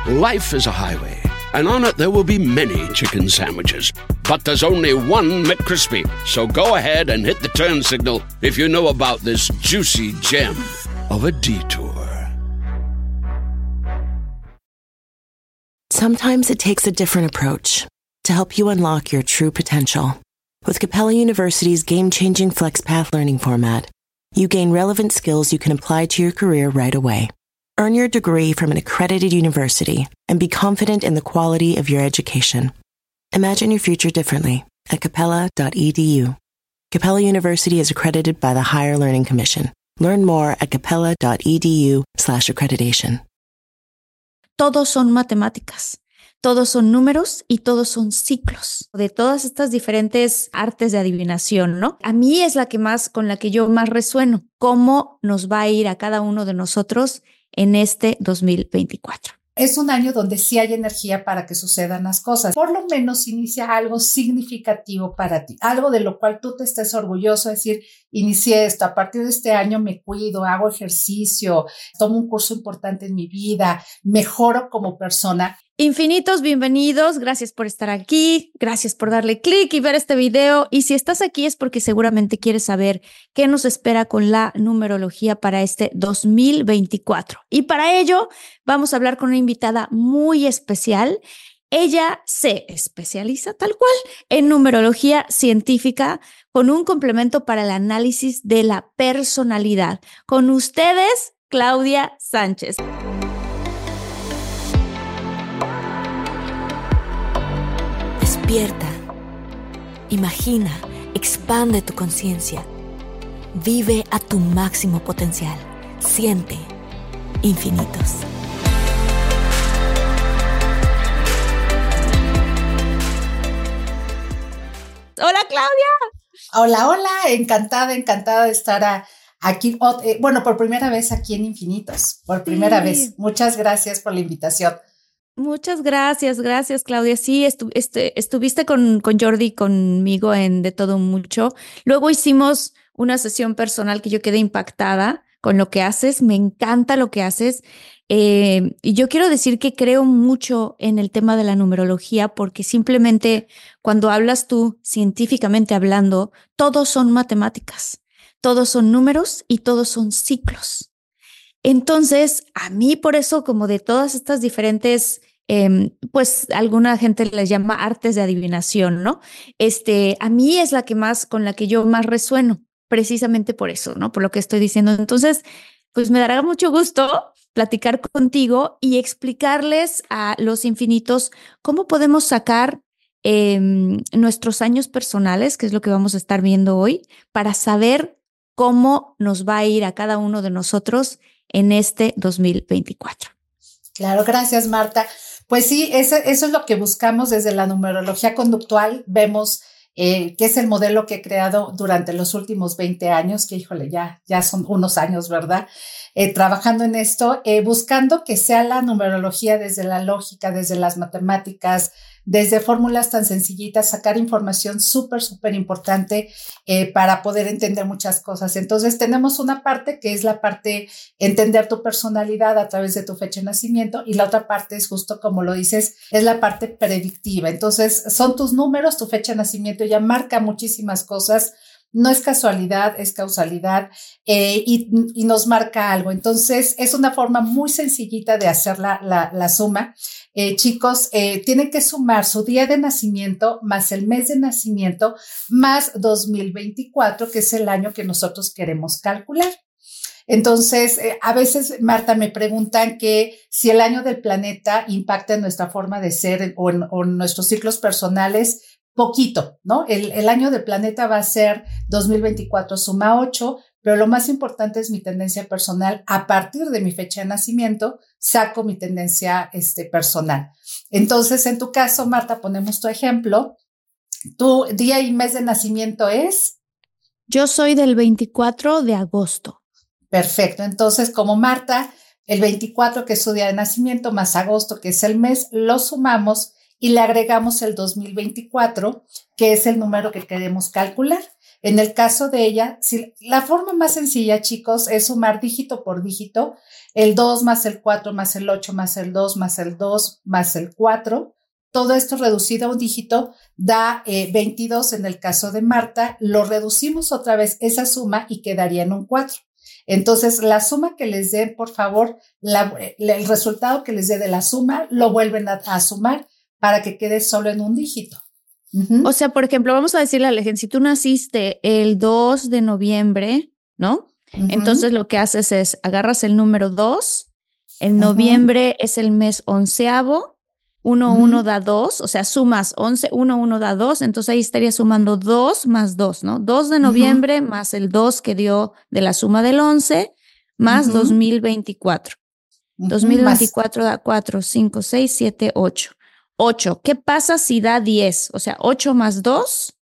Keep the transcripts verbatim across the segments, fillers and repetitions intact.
Life is a highway, and on it there will be many chicken sandwiches. But there's only one McCrispy. So go ahead and hit the turn signal if you know about this juicy gem of a detour. Sometimes it takes a different approach to help you unlock your true potential. With Capella University's game-changing FlexPath learning format, you gain relevant skills you can apply to your career right away. Earn your degree from an accredited university and be confident in the quality of your education. Imagine your future differently at capella dot e d u. Capella University is accredited by the Higher Learning Commission. Learn more at capella dot e d u slash accreditation. Todos son matemáticas, todos son números y todos son ciclos de todas estas diferentes artes de adivinación, ¿no? A mí es la que más, con la que yo más resueno. ¿Cómo nos va a ir a cada uno de nosotros en este dos mil veinticuatro? Es un año donde sí hay energía para que sucedan las cosas. Por lo menos inicia algo significativo para ti, algo de lo cual tú te estés orgulloso, de decir, inicié esto, a partir de este año me cuido, hago ejercicio, tomo un curso importante en mi vida, mejoro como persona. Infinitos, bienvenidos, gracias por estar aquí, gracias por darle clic y ver este video, y si estás aquí es porque seguramente quieres saber qué nos espera con la numerología para este dos mil veinticuatro. Y para ello vamos a hablar con una invitada muy especial. Ella se especializa tal cual en numerología científica con un complemento para el análisis de la personalidad. Con ustedes, Claudia Sánchez. Despierta, imagina, expande tu conciencia, vive a tu máximo potencial, siente infinitos. Hola, Claudia. Hola, hola, encantada, encantada de estar a, aquí, eh, bueno, por primera vez aquí en Infinitos, por primera sí. vez. Muchas gracias por la invitación. Muchas gracias, gracias, Claudia. Sí, estu este, estuviste con, con Jordi, conmigo en De Todo Mucho. Luego hicimos una sesión personal que yo quedé impactada con lo que haces. Me encanta lo que haces. Eh, y yo quiero decir que creo mucho en el tema de la numerología porque simplemente cuando hablas tú, científicamente hablando, todos son matemáticas, todos son números y todos son ciclos. Entonces, a mí por eso, como de todas estas diferentes, eh, pues alguna gente les llama artes de adivinación, ¿no? Este, a mí es la que más, con la que yo más resueno, precisamente por eso, ¿no? Por lo que estoy diciendo. Entonces, pues me dará mucho gusto platicar contigo y explicarles a los infinitos cómo podemos sacar eh, nuestros años personales, que es lo que vamos a estar viendo hoy, para saber cómo nos va a ir a cada uno de nosotros en este dos mil veinticuatro. Claro, gracias, Marta. Pues sí, eso, eso es lo que buscamos desde la numerología conductual. Vemos eh, que es el modelo que he creado durante los últimos veinte años, que híjole, ya, ya son unos años, ¿verdad? Eh, trabajando en esto, eh, buscando que sea la numerología desde la lógica, desde las matemáticas, desde fórmulas tan sencillitas, sacar información súper, súper importante eh, para poder entender muchas cosas. Entonces tenemos una parte que es la parte entender tu personalidad a través de tu fecha de nacimiento y la otra parte es justo como lo dices, es la parte predictiva. Entonces son tus números, tu fecha de nacimiento ya marca muchísimas cosas. No es casualidad, es causalidad eh, y, y nos marca algo. Entonces, es una forma muy sencillita de hacer la, la, la suma. Eh, chicos, eh, tienen que sumar su día de nacimiento más el mes de nacimiento más dos mil veinticuatro, que es el año que nosotros queremos calcular. Entonces, eh, a veces, Marta, me preguntan que si el año del planeta impacta en nuestra forma de ser o en, o en nuestros ciclos personales. Poquito, ¿no? El, el año del planeta va a ser dos mil veinticuatro suma ocho, pero lo más importante es mi tendencia personal. A partir de mi fecha de nacimiento, saco mi tendencia este, personal. Entonces, en tu caso, Marta, ponemos tu ejemplo. ¿Tu día y mes de nacimiento es? Yo soy del veinticuatro de agosto. Perfecto. Entonces, como Marta, el veinticuatro, que es su día de nacimiento, más agosto, que es el mes, lo sumamos y le agregamos el dos mil veinticuatro, que es el número que queremos calcular. En el caso de ella, si, la forma más sencilla, chicos, es sumar dígito por dígito, el dos más el cuatro más el ocho más el dos más el dos más el cuatro. Todo esto reducido a un dígito da eh, veintidós en el caso de Marta. Lo reducimos otra vez esa suma y quedaría en un cuatro. Entonces, la suma que les dé, por favor, la, el resultado que les dé de la suma, lo vuelven a, a sumar para que quede solo en un dígito. Uh-huh. O sea, por ejemplo, vamos a decirle a la gente, si tú naciste el dos de noviembre, ¿no? Uh-huh. Entonces lo que haces es, agarras el número dos, en noviembre uh-huh. es el mes onceavo, uno, uh-huh. uno da dos, o sea, sumas once, uno, uno da dos, entonces ahí estaría sumando dos más dos, ¿no? dos de noviembre uh-huh. más el dos que dio de la suma del once, más uh-huh. dos mil veinticuatro. Uh-huh. dos mil veinticuatro más. Da cuatro, cinco, seis, siete, ocho. ocho. ¿Qué pasa si da diez? O sea, ocho más dos.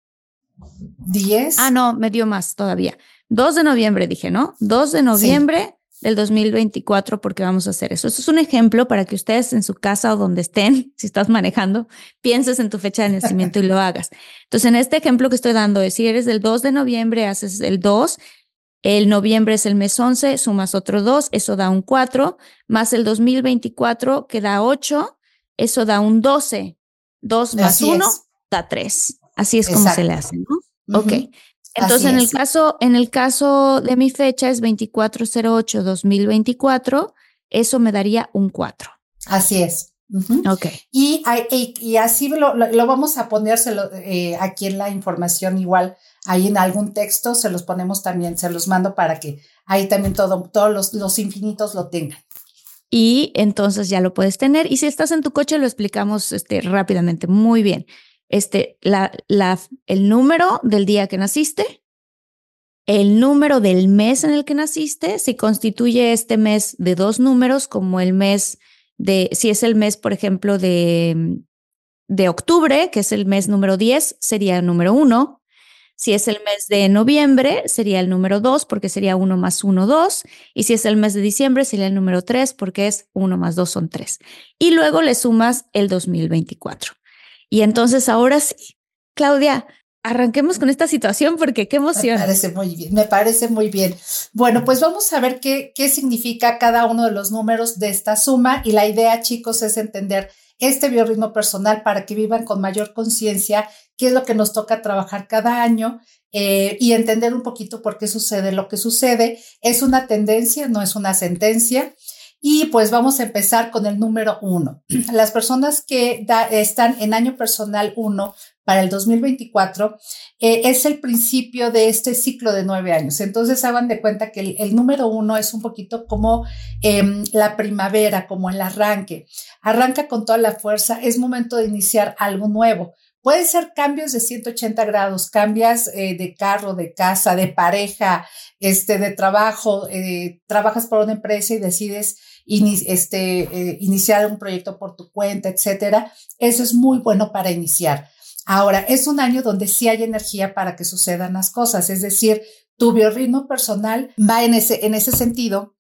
diez. Ah, no, me dio más todavía. dos de noviembre dije, ¿no? dos de noviembre sí. del dos mil veinticuatro, porque vamos a hacer eso. Eso es un ejemplo para que ustedes en su casa o donde estén, si estás manejando, pienses en tu fecha de nacimiento y lo hagas. Entonces, en este ejemplo que estoy dando, es si eres del dos de noviembre, haces el dos. El noviembre es el mes once, sumas otro dos, eso da un cuatro, más el dos mil veinticuatro que da ocho. Eso da un doce. dos más uno da tres. Así es como Exacto. se le hace, ¿no? Uh-huh. Ok. Entonces, en el, caso, en el caso de mi fecha es veinticuatro cero ocho dos mil veinticuatro. Eso me daría un cuatro. Así es. Uh-huh. Ok. Y, y, y así lo, lo, lo vamos a ponérselo eh, aquí en la información igual. Ahí en algún texto se los ponemos también, se los mando para que ahí también todo, todos los, los infinitos lo tengan. Y entonces ya lo puedes tener. Y si estás en tu coche, lo explicamos este, rápidamente. Muy bien. Este, la, la, el número del día que naciste, el número del mes en el que naciste, si constituye este mes de dos números, como el mes de, si es el mes, por ejemplo, de, de octubre, que es el mes número diez, sería el número uno. Si es el mes de noviembre, sería el número dos, porque sería uno más uno, dos. Y si es el mes de diciembre, sería el número tres, porque es uno más dos son tres. Y luego le sumas el dos mil veinticuatro. Y entonces ahora sí, Claudia, arranquemos con esta situación porque qué emoción. Me parece muy bien, me parece muy bien. Bueno, pues vamos a ver qué, qué significa cada uno de los números de esta suma. Y la idea, chicos, es entender este biorritmo personal para que vivan con mayor conciencia qué es lo que nos toca trabajar cada año eh, y entender un poquito por qué sucede lo que sucede. Es una tendencia, no es una sentencia. Y pues vamos a empezar con el número uno. Las personas que da, están en año personal uno para el dos mil veinticuatro eh, es el principio de este ciclo de nueve años. Entonces hagan de cuenta que el, el número uno es un poquito como eh, la primavera, como el arranque. Arranca con toda la fuerza, es momento de iniciar algo nuevo. Pueden ser cambios de ciento ochenta grados, cambias eh, de carro, de casa, de pareja, este, de trabajo, eh, trabajas por una empresa y decides in, este, eh, iniciar un proyecto por tu cuenta, etcétera. Eso es muy bueno para iniciar. Ahora, es un año donde sí hay energía para que sucedan las cosas, es decir, tu biorritmo personal va en ese, en ese sentido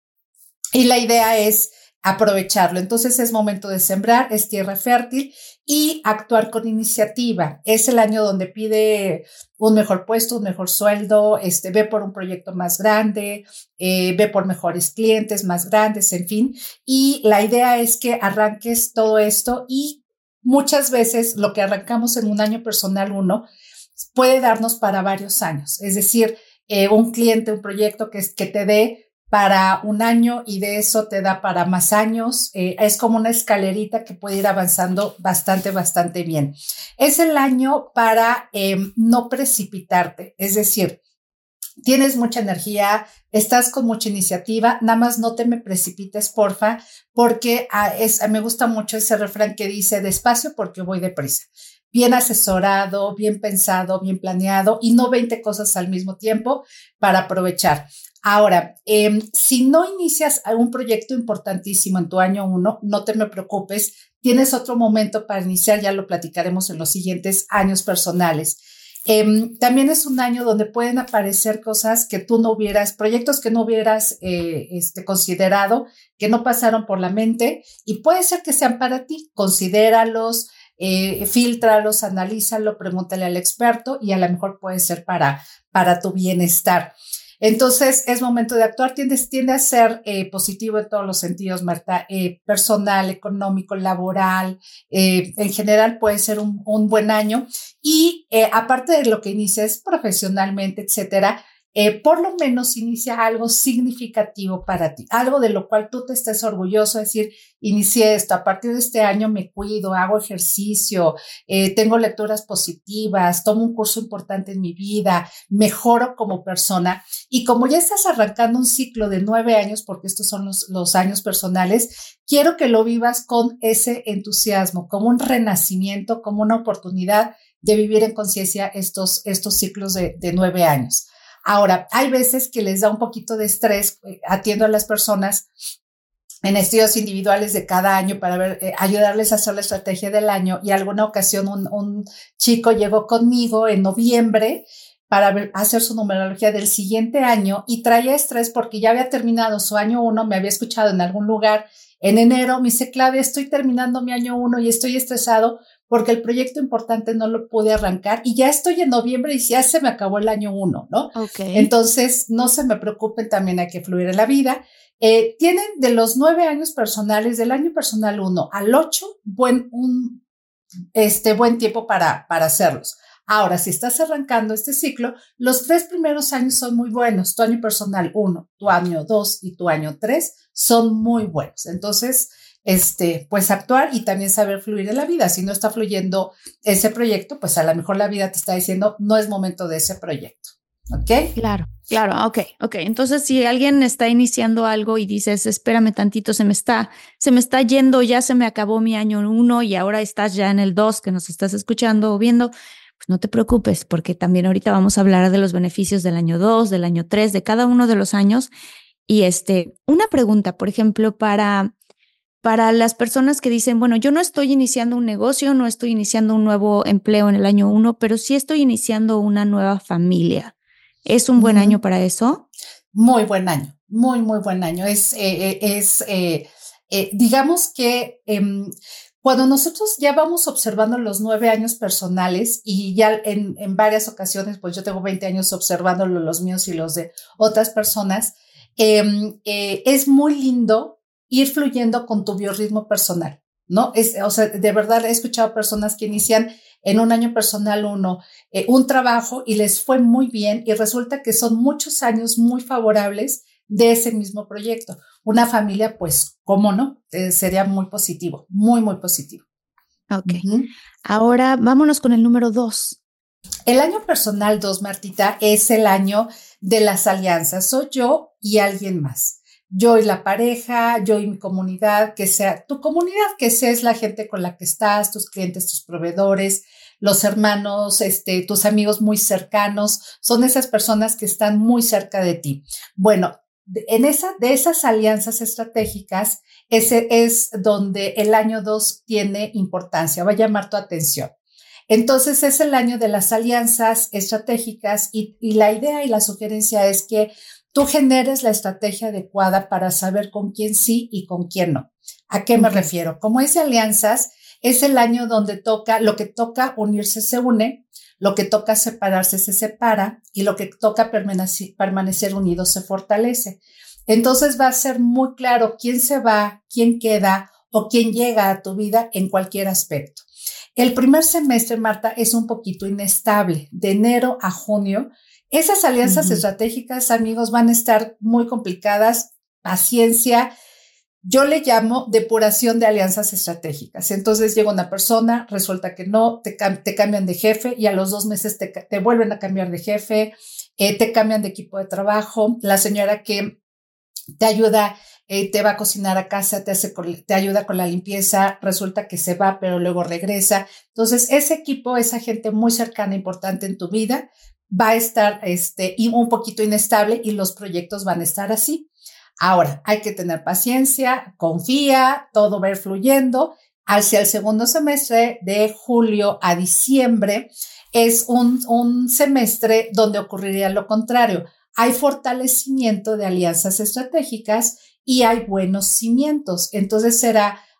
y la idea es aprovecharlo. Entonces es momento de sembrar, es tierra fértil y actuar con iniciativa. Es el año donde pide un mejor puesto, un mejor sueldo, este, ve por un proyecto más grande, eh, ve por mejores clientes más grandes, en fin. Y la idea es que arranques todo esto y muchas veces lo que arrancamos en un año personal uno puede darnos para varios años. Es decir, eh, un cliente, un proyecto que, que te dé para un año y de eso te da para más años. Eh, es como una escalerita que puede ir avanzando bastante, bastante bien. Es el año para eh, no precipitarte, es decir, tienes mucha energía, estás con mucha iniciativa, nada más no te me precipites, porfa, porque ah, es, me gusta mucho ese refrán que dice despacio porque voy deprisa. Bien asesorado, bien pensado, bien planeado y no veinte cosas al mismo tiempo para aprovechar. Ahora, eh, si no inicias un proyecto importantísimo en tu año uno, no te me preocupes, tienes otro momento para iniciar, ya lo platicaremos en los siguientes años personales. Eh, también es un año donde pueden aparecer cosas que tú no hubieras, proyectos que no hubieras eh, este, considerado, que no pasaron por la mente y puede ser que sean para ti, considéralos. eh, fíltralos, analízalo, pregúntale al experto y a lo mejor puede ser para, para tu bienestar. Entonces, es momento de actuar, tiende, tiende a ser eh, positivo en todos los sentidos, Marta, eh, personal, económico, laboral, eh, en general puede ser un, un buen año y eh, aparte de lo que inicies profesionalmente, etcétera, Eh, por lo menos inicia algo significativo para ti, algo de lo cual tú te estés orgulloso, es decir, inicié esto, a partir de este año me cuido, hago ejercicio, eh, tengo lecturas positivas, tomo un curso importante en mi vida, mejoro como persona y como ya estás arrancando un ciclo de nueve años, porque estos son los, los años personales, quiero que lo vivas con ese entusiasmo, como un renacimiento, como una oportunidad de vivir en conciencia estos, estos ciclos de, de nueve años. Ahora, hay veces que les da un poquito de estrés, eh, atiendo a las personas en estudios individuales de cada año para ver, eh, ayudarles a hacer la estrategia del año y alguna ocasión un, un chico llegó conmigo en noviembre para ver, hacer su numerología del siguiente año y traía estrés porque ya había terminado su año uno, me había escuchado en algún lugar en enero, me dice, Claudia, estoy terminando mi año uno y estoy estresado porque el proyecto importante no lo pude arrancar y ya estoy en noviembre y ya se me acabó el año uno, ¿no? Okay. Entonces, no se me preocupen, también hay que fluir en la vida. Eh, tienen de los nueve años personales, del año personal uno al ocho, buen, un, este, buen tiempo para, para hacerlos. Ahora, si estás arrancando este ciclo, los tres primeros años son muy buenos. Tu año personal uno, tu año dos y tu año tres son muy buenos. Entonces, este, pues actuar y también saber fluir en la vida. Si no está fluyendo ese proyecto, pues a lo mejor la vida te está diciendo, no es momento de ese proyecto. ¿Ok? Claro, claro, ok, ok. Entonces, si alguien está iniciando algo y dices, espérame tantito, se me está, se me está yendo, ya se me acabó mi año uno y ahora estás ya en el dos que nos estás escuchando o viendo, pues no te preocupes, porque también ahorita vamos a hablar de los beneficios del año dos, del año tres, de cada uno de los años. Y este, una pregunta, por ejemplo, para... Para las personas que dicen, bueno, yo no estoy iniciando un negocio, no estoy iniciando un nuevo empleo en el año uno, pero sí estoy iniciando una nueva familia. ¿Es un buen uh-huh. año para eso? Muy buen año, muy, muy buen año. Es, eh, es eh, eh, digamos que eh, cuando nosotros ya vamos observando los nueve años personales y ya en, en varias ocasiones, pues yo tengo veinte años observándolo, los míos y los de otras personas, eh, eh, es muy lindo ir fluyendo con tu biorritmo personal, ¿no? Es, o sea, de verdad he escuchado personas que inician en un año personal uno, eh, un trabajo y les fue muy bien y resulta que son muchos años muy favorables de ese mismo proyecto. Una familia, pues, ¿cómo no? Eh, sería muy positivo, muy, muy positivo. Ok. Uh-huh. Ahora vámonos con el número dos. El año personal dos, Martita, es el año de las alianzas. Soy yo y alguien más. Yo y la pareja, yo y mi comunidad, que sea tu comunidad, que sea es la gente con la que estás, tus clientes, tus proveedores, los hermanos, este, tus amigos muy cercanos, son esas personas que están muy cerca de ti. Bueno, en esa, de esas alianzas estratégicas, ese es donde el año dos tiene importancia, va a llamar tu atención. Entonces es el año de las alianzas estratégicas y, y la idea y la sugerencia es que tú generes la estrategia adecuada para saber con quién sí y con quién no. ¿A qué me okay. refiero? Como es de alianzas, es el año donde toca, lo que toca unirse se une, lo que toca separarse se separa y lo que toca permanecer, permanecer unido se fortalece. Entonces va a ser muy claro quién se va, quién queda o quién llega a tu vida en cualquier aspecto. El primer semestre, Marta, es un poquito inestable, de enero a junio. Esas alianzas uh-huh. estratégicas, amigos, van a estar muy complicadas, paciencia. Yo le llamo depuración de alianzas estratégicas. Entonces llega una persona, resulta que no, te, te cambian de jefe y a los dos meses te, te vuelven a cambiar de jefe, eh, te cambian de equipo de trabajo. La señora que te ayuda, eh, te va a cocinar a casa, te, hace, te ayuda con la limpieza, resulta que se va, pero luego regresa. Entonces ese equipo, esa gente muy cercana, importante en tu vida, va a estar este, un poquito inestable y los proyectos van a estar así. Ahora, hay que tener paciencia, confía, todo va a ir fluyendo. Hacia el segundo semestre, de julio a diciembre, es un, un semestre donde ocurriría lo contrario. Hay fortalecimiento de alianzas estratégicas y hay buenos cimientos. Entonces será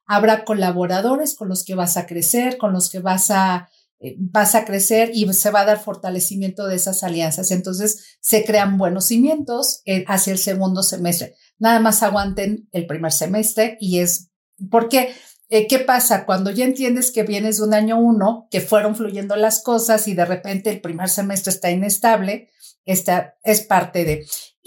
habrá colaboradores con los que vas a crecer, con los que vas a, eh, vas a crecer y se va a dar fortalecimiento de esas alianzas. Entonces se crean buenos cimientos eh, hacia el segundo semestre. Nada más aguanten el primer semestre y es porque Eh, ¿qué pasa? Cuando ya entiendes que vienes de un año uno, que fueron fluyendo las cosas y de repente el primer semestre está inestable, esta es parte de.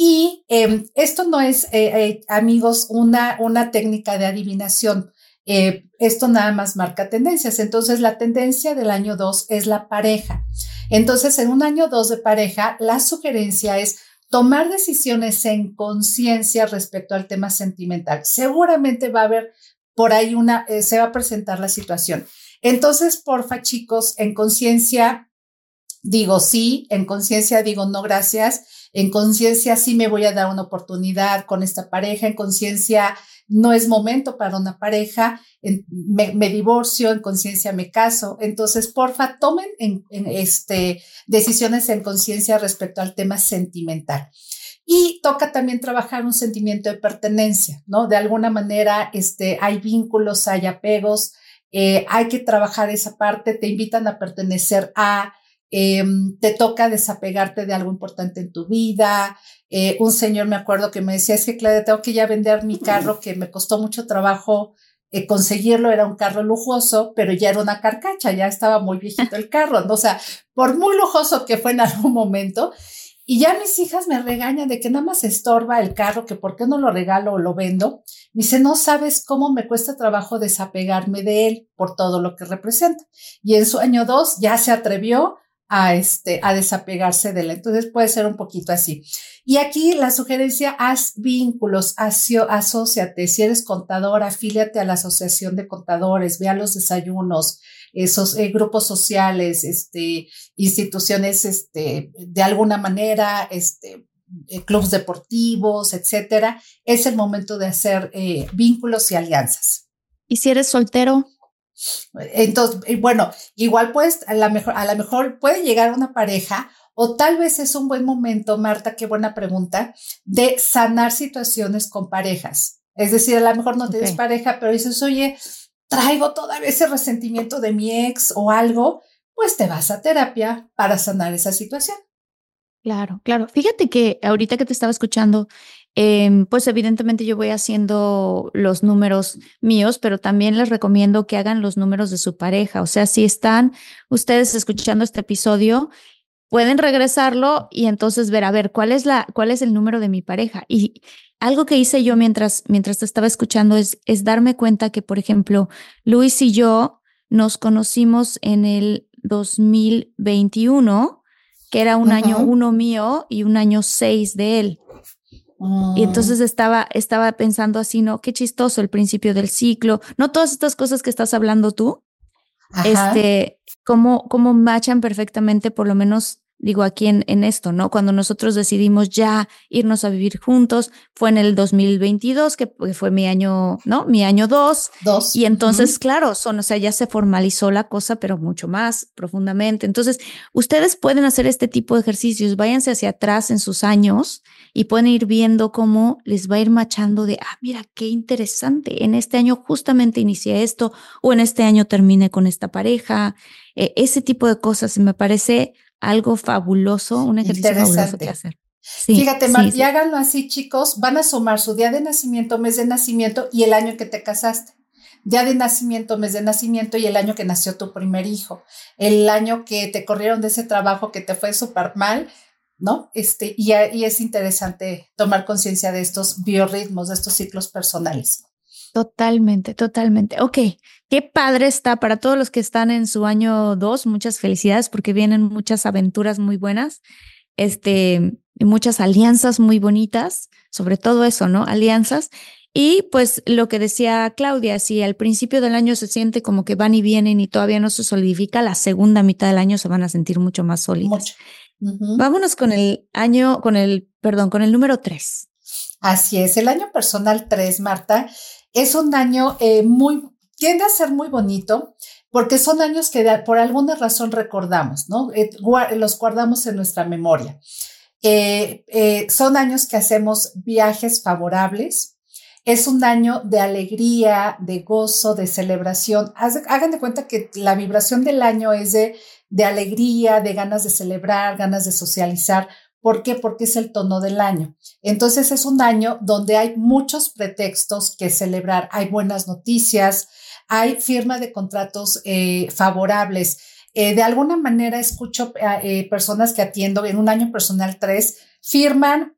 Y eh, esto no es, eh, eh, amigos, una, una técnica de adivinación. Eh, esto nada más marca tendencias. Entonces, la tendencia del año dos es la pareja. Entonces, en un año dos de pareja, la sugerencia es tomar decisiones en conciencia respecto al tema sentimental. Seguramente va a haber por ahí una, eh, se va a presentar la situación. Entonces, porfa, chicos, en conciencia digo sí, en conciencia digo no, gracias. En conciencia sí me voy a dar una oportunidad con esta pareja. En conciencia no es momento para una pareja. En, me, me divorcio, en conciencia me caso. Entonces, porfa, tomen en, en este, decisiones en conciencia respecto al tema sentimental. Y toca también trabajar un sentimiento de pertenencia, ¿no? De alguna manera, este, hay vínculos, hay apegos, eh, hay que trabajar esa parte, te invitan a pertenecer a, eh, te toca desapegarte de algo importante en tu vida. Eh, un señor, me acuerdo que me decía, es que Claudia, tengo que ya vender mi carro, que me costó mucho trabajo eh, conseguirlo, era un carro lujoso, pero ya era una carcacha, ya estaba muy viejito el carro, ¿no? O sea, por muy lujoso que fue en algún momento. Y ya mis hijas me regañan de que nada más estorba el carro, que por qué no lo regalo o lo vendo. Me dice, no sabes cómo me cuesta trabajo desapegarme de él por todo lo que representa. Y en su año dos ya se atrevió a, este, a desapegarse de él. Entonces puede ser un poquito así. Y aquí la sugerencia, haz vínculos, aso, asóciate. Si eres contador, afíliate a la asociación de contadores, ve a los desayunos, esos eh, grupos sociales, este, instituciones, este, de alguna manera, este, eh, clubes deportivos, etcétera. Es el momento de hacer eh, vínculos y alianzas. ¿Y si eres soltero? Entonces, bueno, igual pues a la mejor, a la mejor puede llegar una pareja, o tal vez es un buen momento, Marta, qué buena pregunta, de sanar situaciones con parejas. Es decir, a lo mejor no tienes okay. pareja, pero dices, oye, traigo todavía ese resentimiento de mi ex o algo, pues te vas a terapia para sanar esa situación. Claro, claro. Fíjate que ahorita que te estaba escuchando, eh, pues evidentemente yo voy haciendo los números míos, pero también les recomiendo que hagan los números de su pareja. O sea, si están ustedes escuchando este episodio, pueden regresarlo y entonces ver, a ver, ¿cuál es la, cuál es el número de mi pareja? Y algo que hice yo mientras, mientras te estaba escuchando es, es darme cuenta que, por ejemplo, Luis y yo nos conocimos en el dos mil veintiuno, que era un uh-huh. año uno mío y un año seis de él. Uh. Y entonces estaba, estaba pensando así, ¿no? Qué chistoso el principio del ciclo. No todas estas cosas que estás hablando tú, Ajá. este, cómo, cómo machan perfectamente, por lo menos digo aquí en, en esto, ¿no? Cuando nosotros decidimos ya irnos a vivir juntos, fue en el dos mil veintidós, que fue mi año, ¿no? Mi año dos. Dos. Y entonces, uh-huh. claro, son, o sea, ya se formalizó la cosa, pero mucho más profundamente. Entonces, ustedes pueden hacer este tipo de ejercicios, váyanse hacia atrás en sus años y pueden ir viendo cómo les va a ir machando de, ah, mira, qué interesante, en este año justamente inicié esto, o en este año terminé con esta pareja. Eh, ese tipo de cosas me parece algo fabuloso, un ejercicio fabuloso que hacer. Sí, Fíjate, Mar, sí, y sí. háganlo así, chicos, van a sumar su día de nacimiento, mes de nacimiento y el año que te casaste. Día de nacimiento, mes de nacimiento y el año que nació tu primer hijo. El año que te corrieron de ese trabajo que te fue súper mal, ¿no? Este, y, y es interesante tomar conciencia de estos biorritmos, de estos ciclos personales. Totalmente, totalmente. Ok, qué padre está para todos los que están en su año dos. Muchas felicidades porque vienen muchas aventuras muy buenas, este, y muchas alianzas muy bonitas, sobre todo eso, ¿no? Alianzas. Y pues lo que decía Claudia, si al principio del año se siente como que van y vienen y todavía no se solidifica, la segunda mitad del año se van a sentir mucho más sólidas. Mucho. Uh-huh. Vámonos con el año, con el, perdón, con el número tres. Así es, el año personal tres, Marta, es un año eh, muy, tiende a ser muy bonito porque son años que de, por alguna razón recordamos, ¿no? Eh, guard, los guardamos en nuestra memoria. Eh, eh, son años que hacemos viajes favorables, Es un año de alegría, de gozo, de celebración. Hagan de cuenta que la vibración del año es de, de alegría, de ganas de celebrar, ganas de socializar. ¿Por qué? Porque es el tono del año. Entonces es un año donde hay muchos pretextos que celebrar. Hay buenas noticias, hay firma de contratos eh, favorables. Eh, de alguna manera escucho eh, personas que atiendo en un año personal tres, firman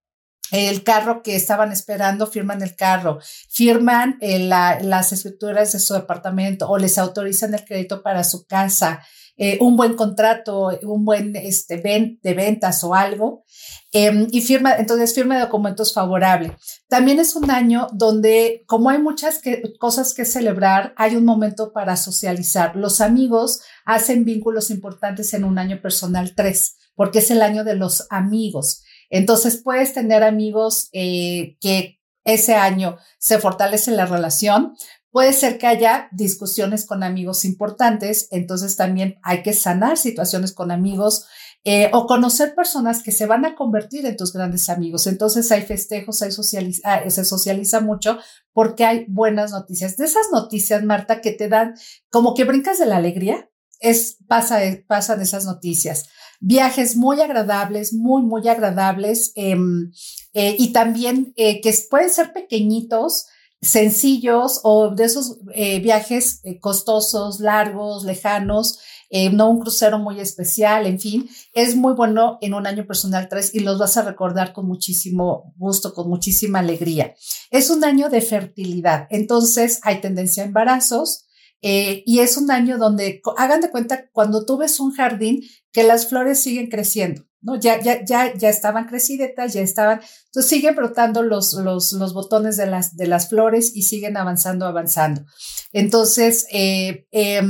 el carro que estaban esperando, firman el carro, firman eh, la, las escrituras de su departamento o les autorizan el crédito para su casa, eh, un buen contrato, un buen este, ven, de ventas o algo, eh, y firma, entonces firma de documentos favorable. También es un año donde, como hay muchas que, cosas que celebrar, hay un momento para socializar. Los amigos hacen vínculos importantes en un año personal tres, porque es el año de los amigos. Entonces puedes tener amigos eh, que ese año se fortalece la relación. Puede ser que haya discusiones con amigos importantes, entonces también hay que sanar situaciones con amigos eh, o conocer personas que se van a convertir en tus grandes amigos. Entonces hay festejos, hay socializa, se socializa mucho porque hay buenas noticias. De esas noticias, Marta, que te dan como que brincas de la alegría, es, pasa, pasan esas noticias. Viajes muy agradables, muy, muy agradables eh, eh, y también eh, que pueden ser pequeñitos, sencillos o de esos eh, viajes eh, costosos, largos, lejanos, eh, no un crucero muy especial, en fin, es muy bueno en un año personal tres y los vas a recordar con muchísimo gusto, con muchísima alegría. Es un año de fertilidad, entonces hay tendencia a embarazos. Eh, y es un año donde, hagan de cuenta, cuando tú ves un jardín, que las flores siguen creciendo, ¿no? Ya, ya, ya, ya estaban crecidetas, ya estaban, entonces siguen brotando los, los, los botones de las, de las flores y siguen avanzando, avanzando. Entonces, eh, eh,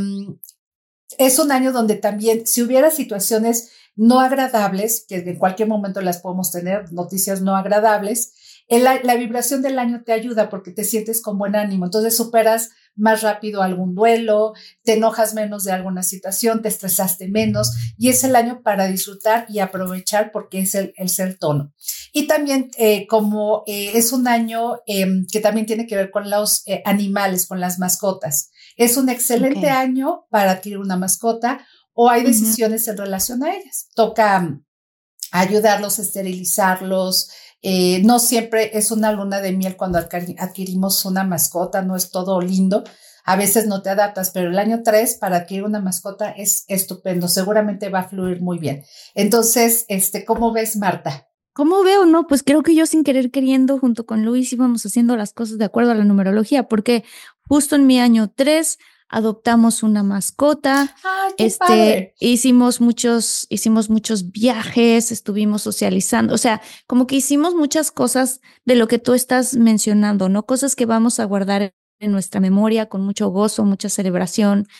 es un año donde también, si hubiera situaciones no agradables, que en cualquier momento las podemos tener, noticias no agradables, la, la vibración del año te ayuda porque te sientes con buen ánimo, entonces superas más rápido algún duelo, te enojas menos de alguna situación, te estresaste menos y es el año para disfrutar y aprovechar porque es el, es el tono. Y también eh, como eh, es un año eh, que también tiene que ver con los eh, animales, con las mascotas. Es un excelente okay. año para adquirir una mascota o hay decisiones uh-huh. en relación a ellas. Toca um, ayudarlos, esterilizarlos. Eh, no siempre es una luna de miel cuando adquirimos una mascota, no es todo lindo. A veces no te adaptas, pero el año tres para adquirir una mascota es estupendo. Seguramente va a fluir muy bien. Entonces, este, ¿cómo ves, Marta? ¿Cómo veo? No, pues creo que yo sin querer queriendo junto con Luis íbamos haciendo las cosas de acuerdo a la numerología, porque justo en mi año tres adoptamos una mascota. ¡Ay, qué este, padre! hicimos muchos, hicimos muchos viajes, estuvimos socializando, o sea, como que hicimos muchas cosas de lo que tú estás mencionando, ¿no? Cosas que vamos a guardar en nuestra memoria con mucho gozo, mucha celebración.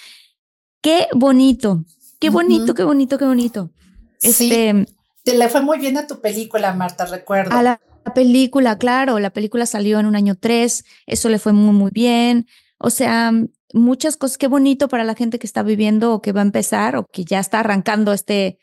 ¡Qué bonito! ¡Qué bonito, uh-huh. qué bonito, qué bonito! Sí. Este, Te le fue muy bien a tu película, Marta, recuerdo. A la, la película, claro, la película salió en un año tres, eso le fue muy, muy bien. O sea, muchas cosas, qué bonito para la gente que está viviendo o que va a empezar o que ya está arrancando este,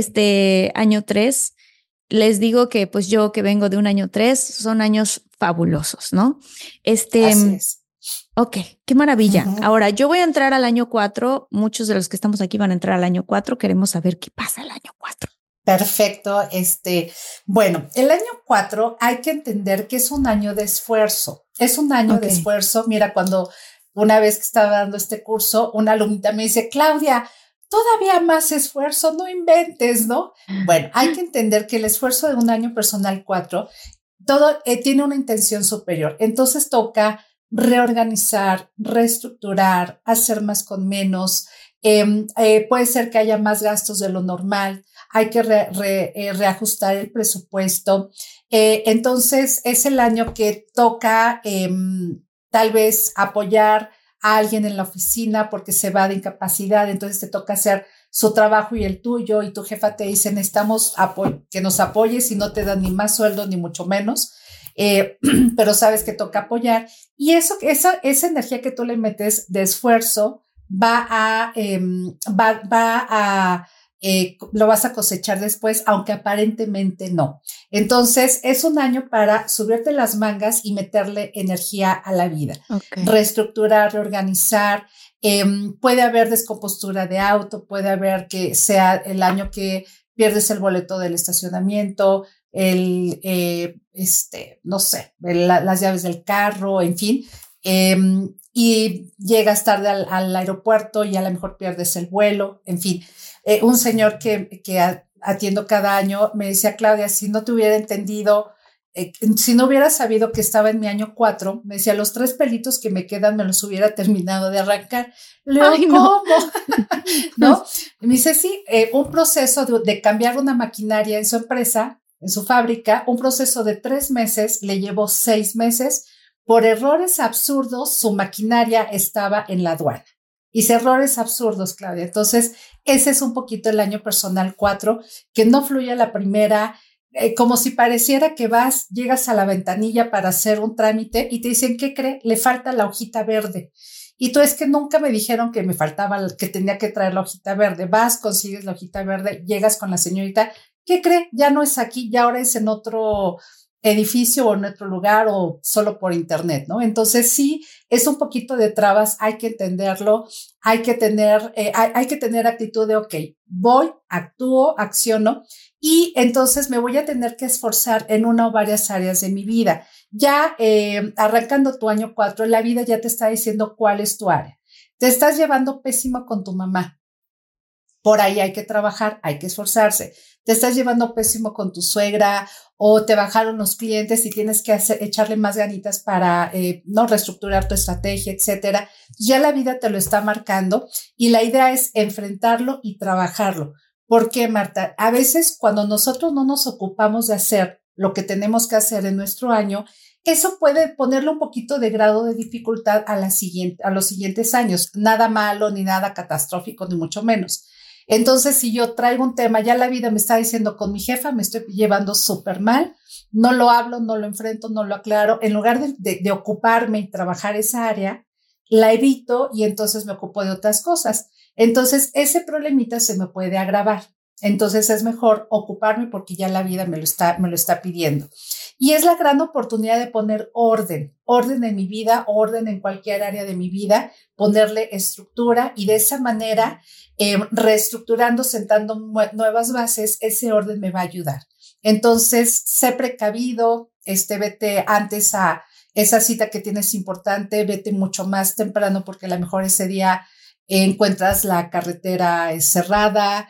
este año tres. Les digo que pues yo que vengo de un año tres, son años fabulosos, ¿no? Este, Así es. Ok, qué maravilla. Uh-huh. Ahora, yo voy a entrar al año cuatro, muchos de los que estamos aquí van a entrar al año cuatro, queremos saber qué pasa el año cuatro. Perfecto. Este, bueno, el año cuatro hay que entender que es un año de esfuerzo. Es un año okay. de esfuerzo. Mira, cuando una vez que estaba dando este curso, una alumnita me dice, Claudia, todavía más esfuerzo, no inventes, ¿no? Bueno, hay que entender que el esfuerzo de un año personal cuatro, todo eh, tiene una intención superior. Entonces toca reorganizar, reestructurar, hacer más con menos. Eh, eh, puede ser que haya más gastos de lo normal. Hay que re, re, eh, reajustar el presupuesto. Eh, entonces, es el año que toca eh, tal vez apoyar a alguien en la oficina porque se va de incapacidad, entonces te toca hacer su trabajo y el tuyo, y tu jefa te dice, necesitamos que nos apoyes y no te dan ni más sueldo ni mucho menos, eh, pero sabes que toca apoyar. Y eso, esa, esa energía que tú le metes de esfuerzo va a, eh, va, va a eh, lo vas a cosechar después, aunque aparentemente no. Entonces, es un año para subirte las mangas y meterle energía a la vida. Okay. Reestructurar, reorganizar. Eh, puede haber descompostura de auto, puede haber que sea el año que pierdes el boleto del estacionamiento, el, eh, este, no sé, el, la, las llaves del carro, en fin. Eh, y llegas tarde al, al aeropuerto y a lo mejor pierdes el vuelo, en fin. Eh, un señor que, que atiendo cada año me decía, Claudia, si no te hubiera entendido, eh, si no hubiera sabido que estaba en mi año cuatro, me decía, los tres pelitos que me quedan me los hubiera terminado de arrancar. Le digo, Ay, ¿cómo? No. ¿No? Y me dice, sí, eh, un proceso de, de cambiar una maquinaria en su empresa, en su fábrica, un proceso de tres meses, le llevó seis meses. Por errores absurdos, su maquinaria estaba en la aduana. Hice errores absurdos, Claudia. Entonces, ese es un poquito el año personal cuatro, que no fluye a la primera, eh, como si pareciera que vas, llegas a la ventanilla para hacer un trámite y te dicen, ¿qué cree? Le falta la hojita verde. Y tú, es que nunca me dijeron que me faltaba, que tenía que traer la hojita verde. Vas, consigues la hojita verde, llegas con la señorita, ¿qué cree? Ya no es aquí, ya ahora es en otro edificio o en otro lugar o solo por internet, ¿no? Entonces sí, es un poquito de trabas, hay que entenderlo, hay que tener, eh, hay, hay que tener actitud de, ok, voy, actúo, acciono y entonces me voy a tener que esforzar en una o varias áreas de mi vida. Ya eh, arrancando tu año cuatro, la vida ya te está diciendo cuál es tu área. Te estás llevando pésimo con tu mamá. Por ahí hay que trabajar, hay que esforzarse. Te estás llevando pésimo con tu suegra o te bajaron los clientes y tienes que hacer, echarle más ganitas para eh, no reestructurar tu estrategia, etcétera. Ya la vida te lo está marcando y la idea es enfrentarlo y trabajarlo. ¿Por qué, Marta? A veces cuando nosotros no nos ocupamos de hacer lo que tenemos que hacer en nuestro año, eso puede ponerle un poquito de grado de dificultad a, la siguiente, a los siguientes años. Nada malo ni nada catastrófico, ni mucho menos. Entonces, si yo traigo un tema, ya la vida me está diciendo con mi jefa, me estoy llevando súper mal, no lo hablo, no lo enfrento, no lo aclaro, en lugar de, de, de ocuparme y trabajar esa área, la evito y entonces me ocupo de otras cosas. Entonces, ese problemita se me puede agravar. Entonces, es mejor ocuparme porque ya la vida me lo está, me lo está pidiendo. Y es la gran oportunidad de poner orden, orden en mi vida, orden en cualquier área de mi vida, ponerle estructura y de esa manera, eh, reestructurando, sentando nuevas bases, ese orden me va a ayudar. Entonces, sé precavido, este, vete antes a esa cita que tienes importante, vete mucho más temprano porque a lo mejor ese día eh, encuentras la carretera eh, cerrada,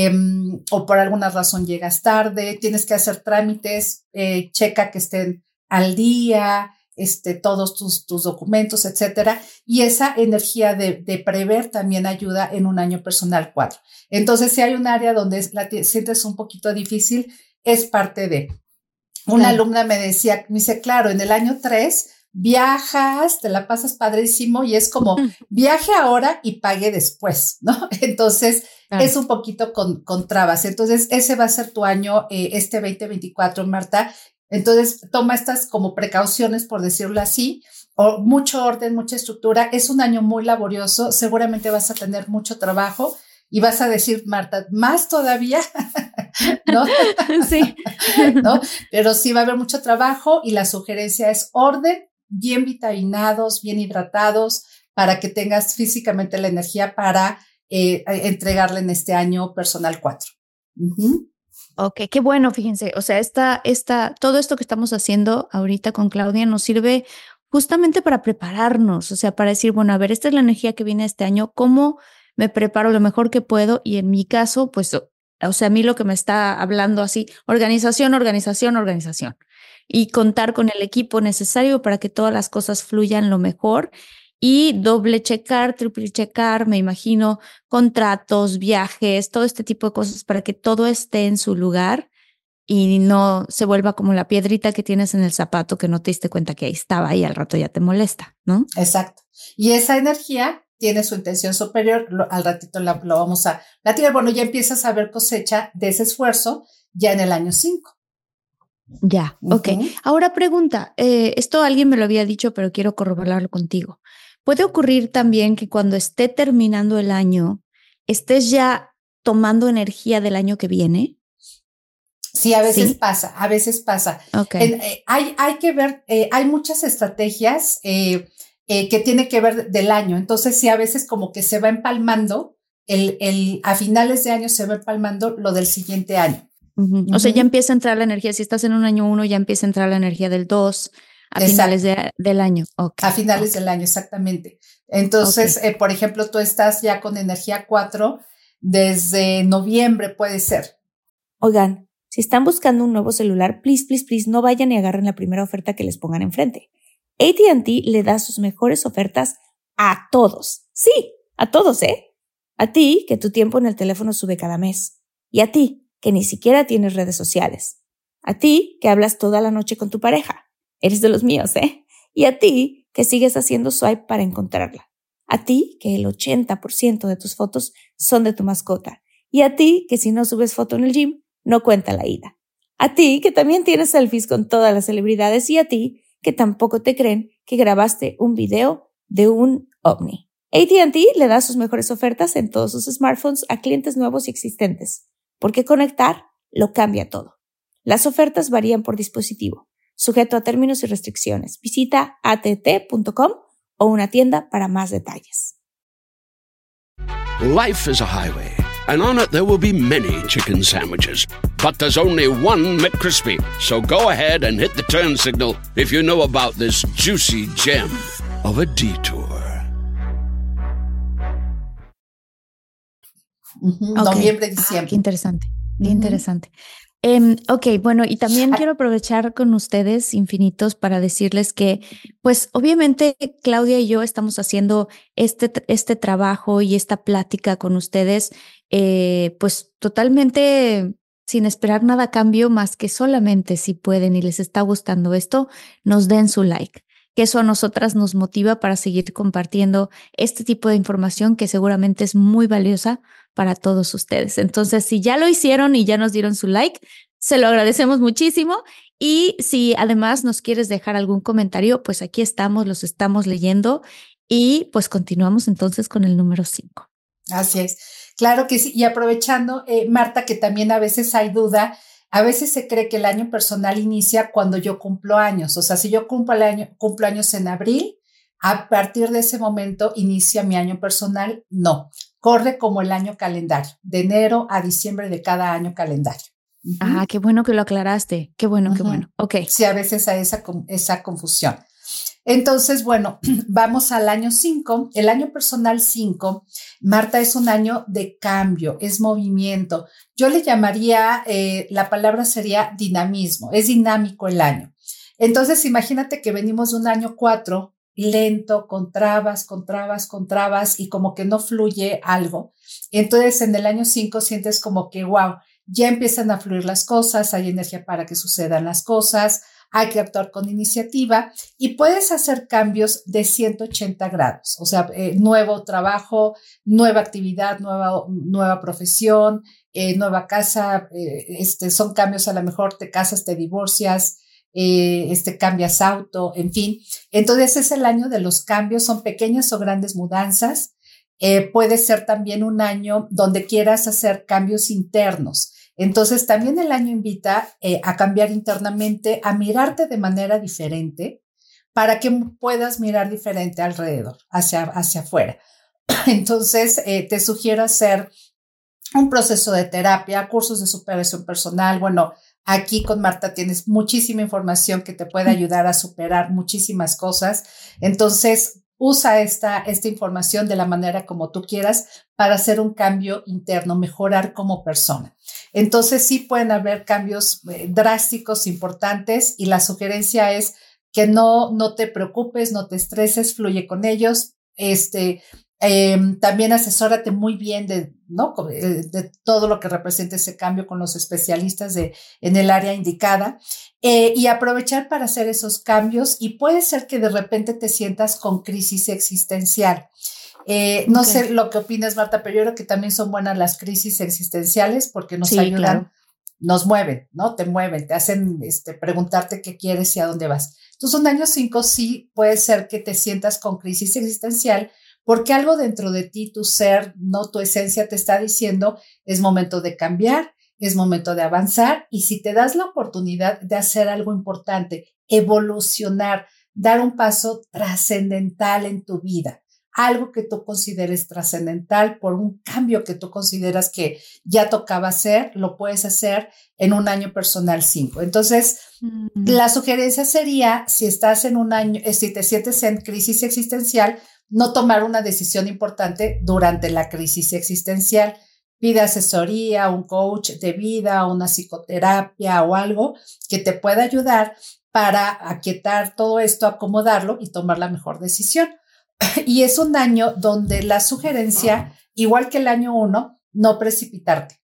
Um, o por alguna razón llegas tarde, tienes que hacer trámites, eh, checa que estén al día, este, todos tus, tus documentos, etcétera. Y esa energía de, de prever también ayuda en un año personal cuatro. Entonces, si hay un área donde la sientes un poquito difícil, es parte de. Una claro. alumna me decía, me dice, claro, en el año tres viajas, te la pasas padrísimo y es como viaje ahora y pague después, ¿no? Entonces, claro. es un poquito con, con trabas. Entonces, ese va a ser tu año, eh, este veinte veinticuatro, Marta. Entonces, toma estas como precauciones, por decirlo así, o mucho orden, mucha estructura. Es un año muy laborioso, seguramente vas a tener mucho trabajo y vas a decir, Marta, más todavía, ¿no? Sí. ¿No? Pero sí va a haber mucho trabajo y la sugerencia es orden, bien vitaminados, bien hidratados, para que tengas físicamente la energía para eh, entregarle en este año personal cuatro. Uh-huh. Ok, qué bueno, fíjense, o sea, esta, esta, todo esto que estamos haciendo ahorita con Claudia nos sirve justamente para prepararnos, o sea, para decir, bueno, a ver, esta es la energía que viene este año, ¿cómo me preparo lo mejor que puedo? Y en mi caso, pues, o sea, a mí lo que me está hablando así, organización, organización, organización. Y contar con el equipo necesario para que todas las cosas fluyan lo mejor y doble checar, triple checar, me imagino, contratos, viajes, todo este tipo de cosas para que todo esté en su lugar y no se vuelva como la piedrita que tienes en el zapato que no te diste cuenta que ahí estaba y al rato ya te molesta, ¿no? Exacto. Y esa energía tiene su intención superior, lo, al ratito la, lo vamos a platicar. Bueno, ya empiezas a ver cosecha de ese esfuerzo ya en el año cinco. Ya, uh-huh. Ok. Ahora pregunta, eh, esto alguien me lo había dicho, pero quiero corroborarlo contigo. ¿Puede ocurrir también que cuando esté terminando el año, estés ya tomando energía del año que viene? Sí, a veces ¿Sí? pasa, a veces pasa. Okay. En, eh, hay, hay que ver, eh, hay muchas estrategias eh, eh, que tienen que ver del año. Entonces, sí, a veces como que se va empalmando, el, el, a finales de año se va empalmando lo del siguiente año. Uh-huh. Uh-huh. O sea, ya empieza a entrar la energía. Si estás en un año uno, ya empieza a entrar la energía del dos a Exacto. finales de, del año. Okay. A finales Okay. del año, exactamente. Entonces, okay. eh, por ejemplo, tú estás ya con energía cuatro desde noviembre, puede ser. Oigan, si están buscando un nuevo celular, please, please, please, no vayan y agarren la primera oferta que les pongan enfrente. A T and T le da sus mejores ofertas a todos. Sí, a todos, ¿eh? A ti, que tu tiempo en el teléfono sube cada mes. Y a ti, que ni siquiera tienes redes sociales. A ti, que hablas toda la noche con tu pareja. Eres de los míos, ¿eh? Y a ti, que sigues haciendo swipe para encontrarla. A ti, que el ochenta por ciento de tus fotos son de tu mascota. Y a ti, que si no subes foto en el gym, no cuenta la ida. A ti, que también tienes selfies con todas las celebridades. Y a ti, que tampoco te creen que grabaste un video de un ovni. A T and T le da sus mejores ofertas en todos sus smartphones a clientes nuevos y existentes. Porque conectar lo cambia todo. Las ofertas varían por dispositivo, sujeto a términos y restricciones. Visita a t t punto com o una tienda para más detalles. Life is a highway, and on it there will be many chicken sandwiches. But there's only one McCrispy. So go ahead and hit the turn signal if you know about this juicy gem of a detour. Uh-huh. Okay. Noviembre, diciembre. Ah, qué interesante, qué uh-huh. interesante. Um, ok, bueno, y también quiero aprovechar con ustedes infinitos para decirles que, pues obviamente Claudia y yo estamos haciendo este, este trabajo y esta plática con ustedes, eh, pues totalmente sin esperar nada a cambio, más que solamente si pueden y les está gustando esto, nos den su like. Que eso a nosotras nos motiva para seguir compartiendo este tipo de información que seguramente es muy valiosa para todos ustedes. Entonces, si ya lo hicieron y ya nos dieron su like, se lo agradecemos muchísimo. Y si además nos quieres dejar algún comentario, pues aquí estamos, los estamos leyendo y pues continuamos entonces con el número cinco. Así es, claro que sí. Y aprovechando, eh, Marta, que también a veces hay duda, a veces se cree que el año personal inicia cuando yo cumplo años. O sea, si yo cumplo, el año, cumplo años en abril, a partir de ese momento inicia mi año personal. No, corre como el año calendario, de enero a diciembre de cada año calendario. Uh-huh. Ah, qué bueno que lo aclaraste. Qué bueno, uh-huh. qué bueno. Ok. Sí, a veces hay esa, esa confusión. Entonces, bueno, vamos al año cinco. El año personal cinco, Marta, es un año de cambio, es movimiento. Yo le llamaría, eh, la palabra sería dinamismo, es dinámico el año. Entonces, imagínate que venimos de un año cuatro, lento, con trabas, con trabas, con trabas y como que no fluye algo. Entonces, en el año cinco sientes como que, wow, ya empiezan a fluir las cosas, hay energía para que sucedan las cosas, hay que actuar con iniciativa y puedes hacer cambios de ciento ochenta grados, o sea, eh, nuevo trabajo, nueva actividad, nueva, nueva profesión, eh, nueva casa, eh, este, son cambios, a lo mejor te casas, te divorcias, eh, este, cambias auto, en fin. Entonces es el año de los cambios, son pequeñas o grandes mudanzas. Eh, puede ser también un año donde quieras hacer cambios internos. Entonces, también el año invita eh, a cambiar internamente, a mirarte de manera diferente para que puedas mirar diferente alrededor, hacia, hacia afuera. Entonces, eh, te sugiero hacer un proceso de terapia, cursos de superación personal. Bueno, aquí con Marta tienes muchísima información que te puede ayudar a superar muchísimas cosas. Entonces, usa esta, esta información de la manera como tú quieras para hacer un cambio interno, mejorar como persona. Entonces sí pueden haber cambios eh, drásticos, importantes, y la sugerencia es que no, no te preocupes, no te estreses, fluye con ellos. Este, eh, también asesórate muy bien de, ¿no? de, de todo lo que representa ese cambio con los especialistas de, en el área indicada. Eh, y aprovechar para hacer esos cambios, y puede ser que de repente te sientas con crisis existencial. Eh, no okay. sé lo que opinas, Marta, pero yo creo que también son buenas las crisis existenciales porque nos sí, ayudan, claro. nos mueven, ¿no? Te mueven, te hacen este, preguntarte qué quieres y a dónde vas. Entonces, un año cinco sí puede ser que te sientas con crisis existencial porque algo dentro de ti, tu ser, no tu esencia, te está diciendo es momento de cambiar, es momento de avanzar, y si te das la oportunidad de hacer algo importante, evolucionar, dar un paso trascendental en tu vida, algo que tú consideres trascendental por un cambio que tú consideras que ya tocaba hacer, lo puedes hacer en un año personal cinco. Entonces, mm-hmm. la sugerencia sería, si estás en un año, si te sientes en crisis existencial, no tomar una decisión importante durante la crisis existencial. Pide asesoría, un coach de vida, una psicoterapia o algo que te pueda ayudar para aquietar todo esto, acomodarlo y tomar la mejor decisión. Y es un año donde la sugerencia, igual que el año uno, no precipitarte.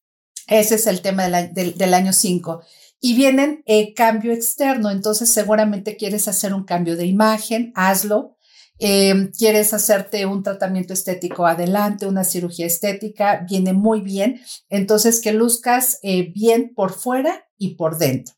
Ese es el tema del, del, del año cinco. Y vienen eh, cambio externo, entonces seguramente quieres hacer un cambio de imagen, hazlo. Eh, quieres hacerte un tratamiento estético, adelante, una cirugía estética, viene muy bien. Entonces que luzcas eh, bien por fuera y por dentro.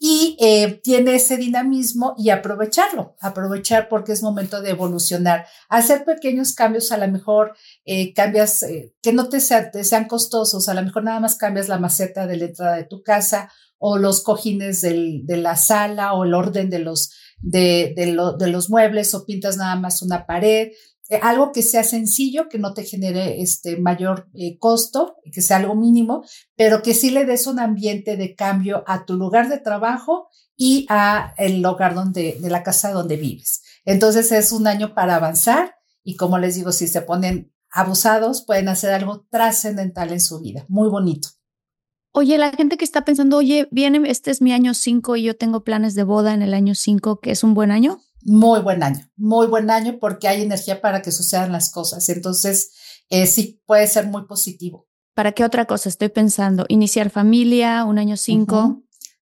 Y eh, tiene ese dinamismo y aprovecharlo, aprovechar porque es momento de evolucionar, hacer pequeños cambios, a lo mejor eh, cambias eh, que no te, sea, te sean costosos, a lo mejor nada más cambias la maceta de la entrada de tu casa o los cojines del, de la sala o el orden de los, de, de, lo, de los muebles, o pintas nada más una pared. Eh, algo que sea sencillo, que no te genere este mayor eh, costo, que sea algo mínimo, pero que sí le des un ambiente de cambio a tu lugar de trabajo y a el lugar donde, de la casa donde vives. Entonces es un año para avanzar y, como les digo, si se ponen abusados, pueden hacer algo trascendental en su vida. Muy bonito. Oye, la gente que está pensando, oye, viene, este es mi año cinco y yo tengo planes de boda en el año cinco, ¿que es un buen año? Muy buen año, muy buen año porque hay energía para que sucedan las cosas. Entonces, eh, sí, puede ser muy positivo. ¿Para qué otra cosa estoy pensando? ¿Iniciar familia, un año cinco? Uh-huh.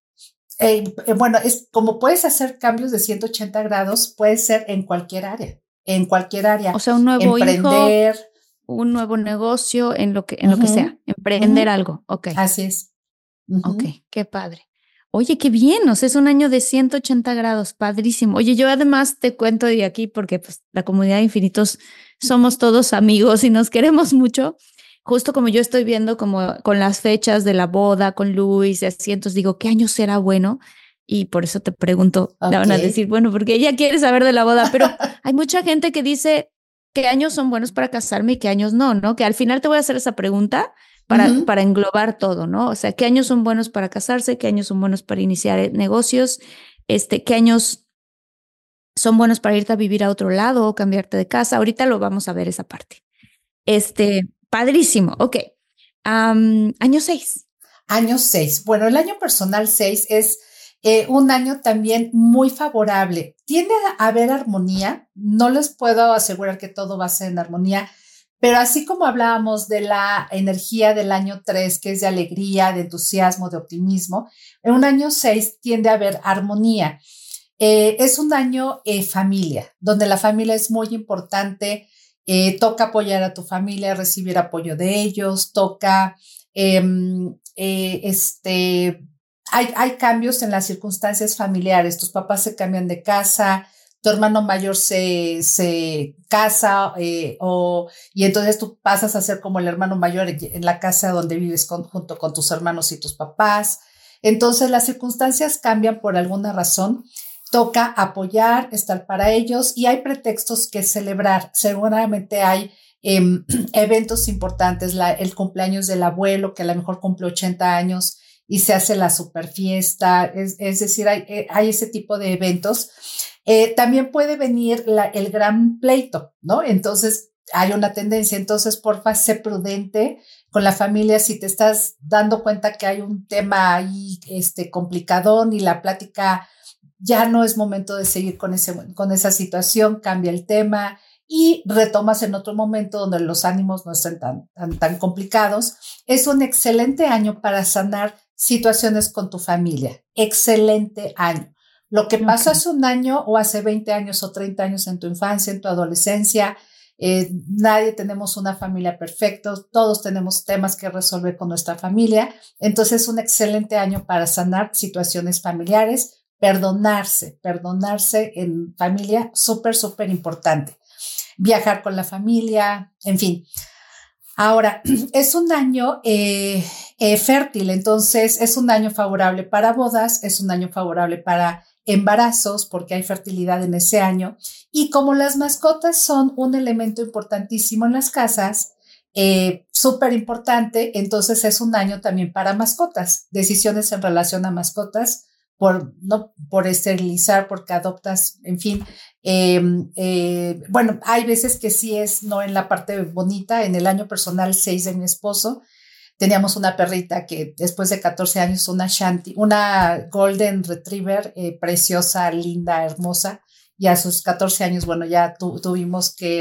eh, eh, bueno, es como puedes hacer cambios de ciento ochenta grados, puede ser en cualquier área, en cualquier área. O sea, un nuevo Emprender. hijo, un nuevo negocio, en lo que, en uh-huh. lo que sea. Emprender uh-huh. algo, ok. Así es. Uh-huh. Ok, qué padre. Oye, qué bien, o sea, es un año de ciento ochenta grados, padrísimo. Oye, yo además te cuento de aquí porque pues la comunidad de Infinitos somos todos amigos y nos queremos mucho. Justo como yo estoy viendo como con las fechas de la boda con Luis y así, entonces digo, ¿qué año será bueno? Y por eso te pregunto, okay. Le van a decir, bueno, porque ella quiere saber de la boda, pero hay mucha gente que dice qué años son buenos para casarme y qué años no, ¿no? Que al final te voy a hacer esa pregunta para, uh-huh. para englobar todo, ¿no? O sea, ¿qué años son buenos para casarse? ¿Qué años son buenos para iniciar negocios? Este, ¿qué años son buenos para irte a vivir a otro lado o cambiarte de casa? Ahorita lo vamos a ver esa parte. Este, padrísimo, ok. Um, año seis. Año seis. Bueno, el año personal seis es eh, un año también muy favorable. Tiende a haber armonía. No les puedo asegurar que todo va a ser en armonía, pero así como hablábamos de la energía del año tres, que es de alegría, de entusiasmo, de optimismo, en un año seis tiende a haber armonía. Eh, es un año eh, familia, donde la familia es muy importante. Eh, toca apoyar a tu familia, recibir apoyo de ellos, toca, eh, eh, este, hay, hay cambios en las circunstancias familiares. Tus papás se cambian de casa, tu hermano mayor se, se casa eh, o, y entonces tú pasas a ser como el hermano mayor en la casa donde vives con, junto con tus hermanos y tus papás. Entonces las circunstancias cambian por alguna razón. Toca apoyar, estar para ellos y hay pretextos que celebrar. Seguramente hay eh, eventos importantes, la, el cumpleaños del abuelo que a lo mejor cumple ochenta años y se hace la super fiesta. Es, es decir, hay, hay ese tipo de eventos. Eh, también puede venir la, el gran pleito, ¿no? Entonces hay una tendencia. Entonces, porfa, sé prudente con la familia. Si te estás dando cuenta que hay un tema ahí este, complicadón y la plática ya no es momento de seguir con, ese, con esa situación, cambia el tema y retomas en otro momento donde los ánimos no estén tan, tan, tan complicados. Es un excelente año para sanar situaciones con tu familia. Excelente año. Lo que pasó okay. hace un año o hace veinte años o treinta años en tu infancia, en tu adolescencia, eh, nadie tenemos una familia perfecta, todos tenemos temas que resolver con nuestra familia. Entonces es un excelente año para sanar situaciones familiares. Perdonarse, perdonarse en familia, súper, súper importante. viajar con la familia, en fin. Ahora, es un año eh, eh, fértil, entonces es un año favorable para bodas, es un año favorable para embarazos porque hay fertilidad en ese año. Y como las mascotas son un elemento importantísimo en las casas, eh, súper importante, entonces es un año también para mascotas, decisiones en relación a mascotas, por, no, por esterilizar, porque adoptas, en fin. Eh, eh, bueno, hay veces que sí es, no en la parte bonita, en el año personal seis de mi esposo, teníamos una perrita que después de catorce años, una Shanti, una Golden Retriever, eh, preciosa, linda, hermosa, y a sus catorce años, bueno, ya tu, tuvimos que,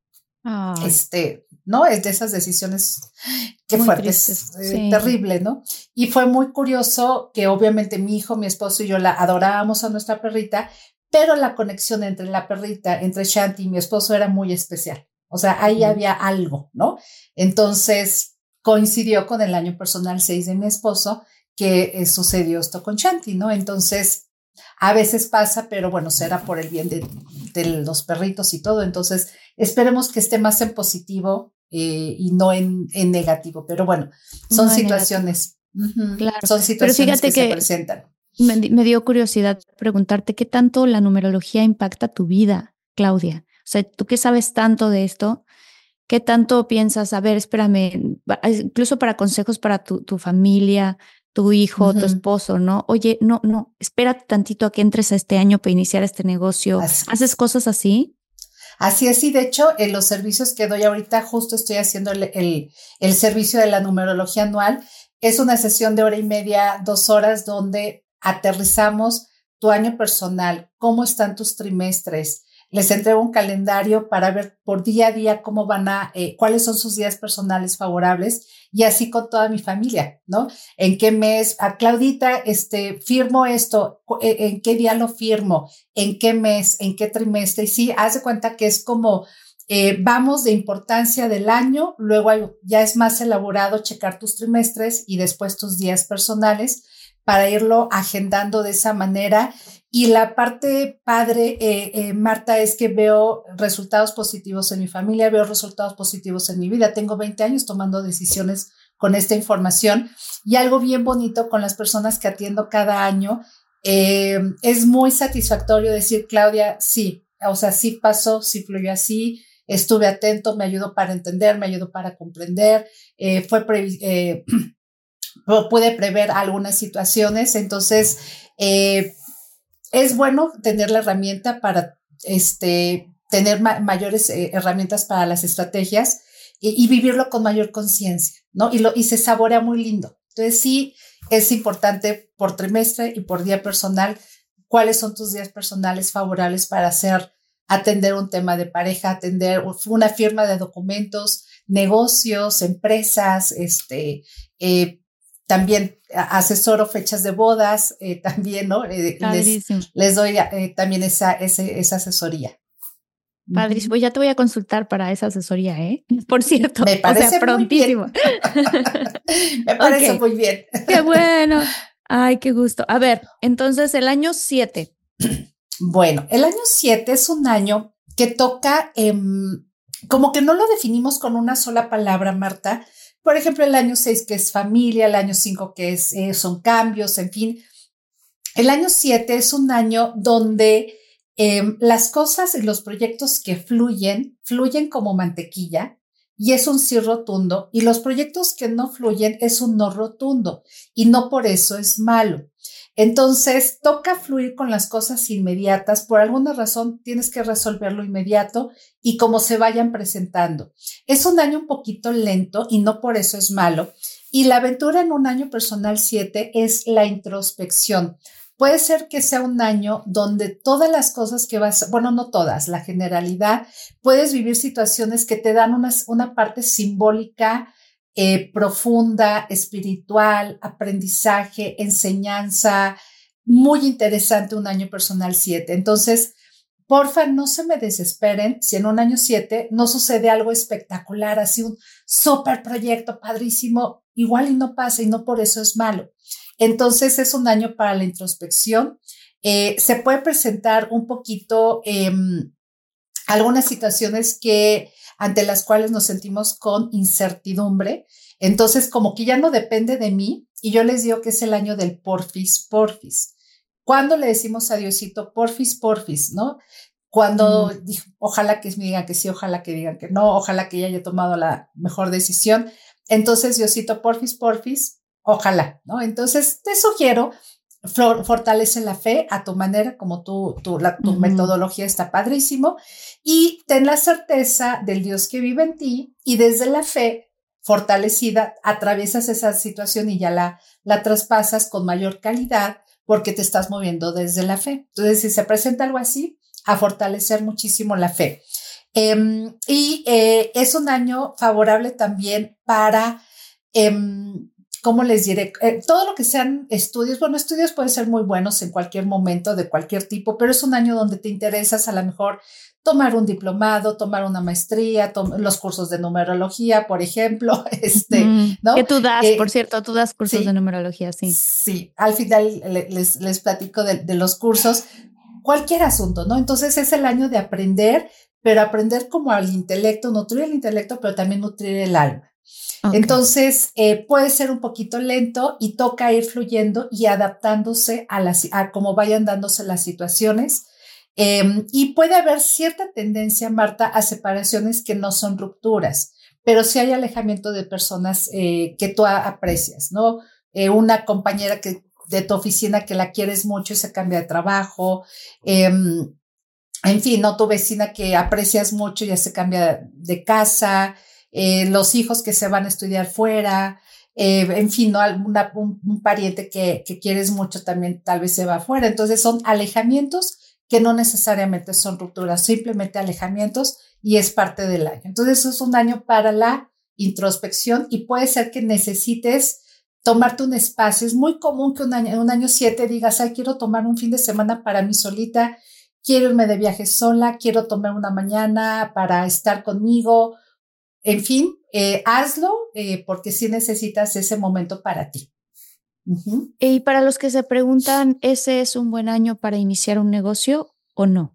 Ay. este, ¿no? Es de esas decisiones que fuertes, eh, sí. Terrible, ¿no? Y fue muy curioso que obviamente mi hijo, mi esposo y yo la adorábamos a nuestra perrita, pero la conexión entre la perrita, entre Shanti y mi esposo era muy especial. O sea, ahí uh-huh. había algo, ¿no? Entonces coincidió con el año personal seis de mi esposo que eh, sucedió esto con Shanti, ¿no? Entonces, a veces pasa, pero bueno, será por el bien de, de los perritos y todo. Entonces, esperemos que esté más en positivo eh, y no en, en negativo. Pero bueno, son no situaciones, uh-huh, claro. son situaciones que, que se presentan. Me, me dio curiosidad preguntarte qué tanto la numerología impacta tu vida, Claudia. O sea, tú que sabes tanto de esto, ¿qué tanto piensas? A ver, espérame, incluso para consejos para tu, tu familia, tu hijo, uh-huh. tu esposo, ¿no? Oye, no, no, espérate tantito a que entres a este año para iniciar este negocio. Así ¿Haces es. cosas así? Así es, y de hecho, en los servicios que doy ahorita, justo estoy haciendo el, el, el servicio de la numerología anual. Es una sesión de hora y media, dos horas, donde aterrizamos tu año personal, cómo están tus trimestres. Les entrego un calendario para ver por día a día cómo van a, eh, cuáles son sus días personales favorables, y así con toda mi familia, ¿no? En qué mes, a Claudita, este, firmo esto, en qué día lo firmo, en qué mes, en qué trimestre. Y sí, haz de cuenta que es como, eh, vamos de importancia del año, luego hay, ya es más elaborado checar tus trimestres y después tus días personales para irlo agendando de esa manera. Y la parte padre, eh, eh, Marta, es que veo resultados positivos en mi familia, veo resultados positivos en mi vida. Tengo veinte años tomando decisiones con esta información, y algo bien bonito con las personas que atiendo cada año, eh, es muy satisfactorio decir, Claudia, sí, o sea, sí pasó, sí fluyó así, estuve atento, me ayudó para entender, me ayudó para comprender, eh, fue pre- eh, pude prever algunas situaciones. Entonces, eh, es bueno tener la herramienta para este, tener ma- mayores eh, herramientas para las estrategias y, y vivirlo con mayor conciencia, ¿no? Y, lo, y se saborea muy lindo. Entonces, sí, es importante por trimestre y por día personal, cuáles son tus días personales favorables para hacer, atender un tema de pareja, atender una firma de documentos, negocios, empresas, este, eh, también asesoro fechas de bodas, eh, también, ¿no? Eh, les, les doy eh, también esa, ese, esa asesoría. Padrísimo, ya te voy a consultar para esa asesoría, ¿eh? Por cierto, me parece o sea, prontísimo. Muy bien. Me parece okay. muy bien. Qué bueno. Ay, qué gusto. A ver, entonces el año siete. Bueno, el año siete es un año que toca, eh, como que no lo definimos con una sola palabra, Marta. Por ejemplo, el año seis, que es familia, el año cinco, que es, eh, son cambios, en fin. El año siete es un año donde eh, las cosas y los proyectos que fluyen, fluyen como mantequilla, y es un sí rotundo, y los proyectos que no fluyen es un no rotundo, y no por eso es malo. Entonces, toca fluir con las cosas inmediatas. Por alguna razón tienes que resolverlo inmediato y como se vayan presentando. Es un año un poquito lento y no por eso es malo. Y la aventura en un año personal siete es la introspección. Puede ser que sea un año donde todas las cosas que vas, bueno, no todas, la generalidad, puedes vivir situaciones que te dan una, una parte simbólica, Eh, profunda, espiritual, aprendizaje, enseñanza, muy interesante un año personal siete. Entonces, porfa, no se me desesperen si en un año siete no sucede algo espectacular, así un súper proyecto padrísimo, igual y no pasa, y no por eso es malo. Entonces, es un año para la introspección. Eh, se puede presentar un poquito eh, algunas situaciones que ante las cuales nos sentimos con incertidumbre. Entonces, como que ya no depende de mí, y yo les digo que es el año del porfis, porfis. ¿Cuándo le decimos a Diosito porfis, porfis, no? Cuando, mm. dijo, ojalá que me digan que sí, ojalá que digan que no, ojalá que ya haya tomado la mejor decisión. Entonces, Diosito porfis, porfis, ojalá, ¿no? Entonces, te sugiero, for, fortalece la fe a tu manera, como tú, tú la, tu mm. metodología está padrísimo, y ten la certeza del Dios que vive en ti, y desde la fe fortalecida, atraviesas esa situación y ya la, la traspasas con mayor calidad porque te estás moviendo desde la fe. Entonces, si se presenta algo así, a fortalecer muchísimo la fe. Eh, y eh, es un año favorable también para, eh, ¿cómo les diré? Eh, todo lo que sean estudios, bueno, estudios pueden ser muy buenos en cualquier momento, de cualquier tipo, pero es un año donde te interesas a lo mejor tomar un diplomado, tomar una maestría, los cursos de numerología, por ejemplo, este, mm, ¿no? Que tú das, eh, por cierto, tú das cursos sí, de numerología, sí. Sí, al final les, les platico de, de los cursos, cualquier asunto, ¿no? Entonces es el año de aprender, pero aprender como al intelecto, nutrir el intelecto, pero también nutrir el alma. Okay. Entonces eh, puede ser un poquito lento y toca ir fluyendo y adaptándose a, las, a cómo vayan dándose las situaciones. Eh, y puede haber cierta tendencia, Marta, a separaciones que no son rupturas, pero sí hay alejamiento de personas eh, que tú aprecias, ¿no? Eh, una compañera que, de tu oficina que la quieres mucho y se cambia de trabajo, eh, en fin, ¿no? Tu vecina que aprecias mucho y ya se cambia de casa, eh, los hijos que se van a estudiar fuera, eh, en fin, ¿no? Una, un, un pariente que, que quieres mucho también tal vez se va afuera. Entonces son alejamientos que no necesariamente son rupturas, simplemente alejamientos y es parte del año. Entonces es un año para la introspección y puede ser que necesites tomarte un espacio. Es muy común que un año, en un año siete digas, ay, quiero tomar un fin de semana para mí solita, quiero irme de viaje sola, quiero tomar una mañana para estar conmigo. En fin, eh, hazlo eh, porque sí necesitas ese momento para ti. Uh-huh. Y para los que se preguntan, ¿ese es un buen año para iniciar un negocio o no?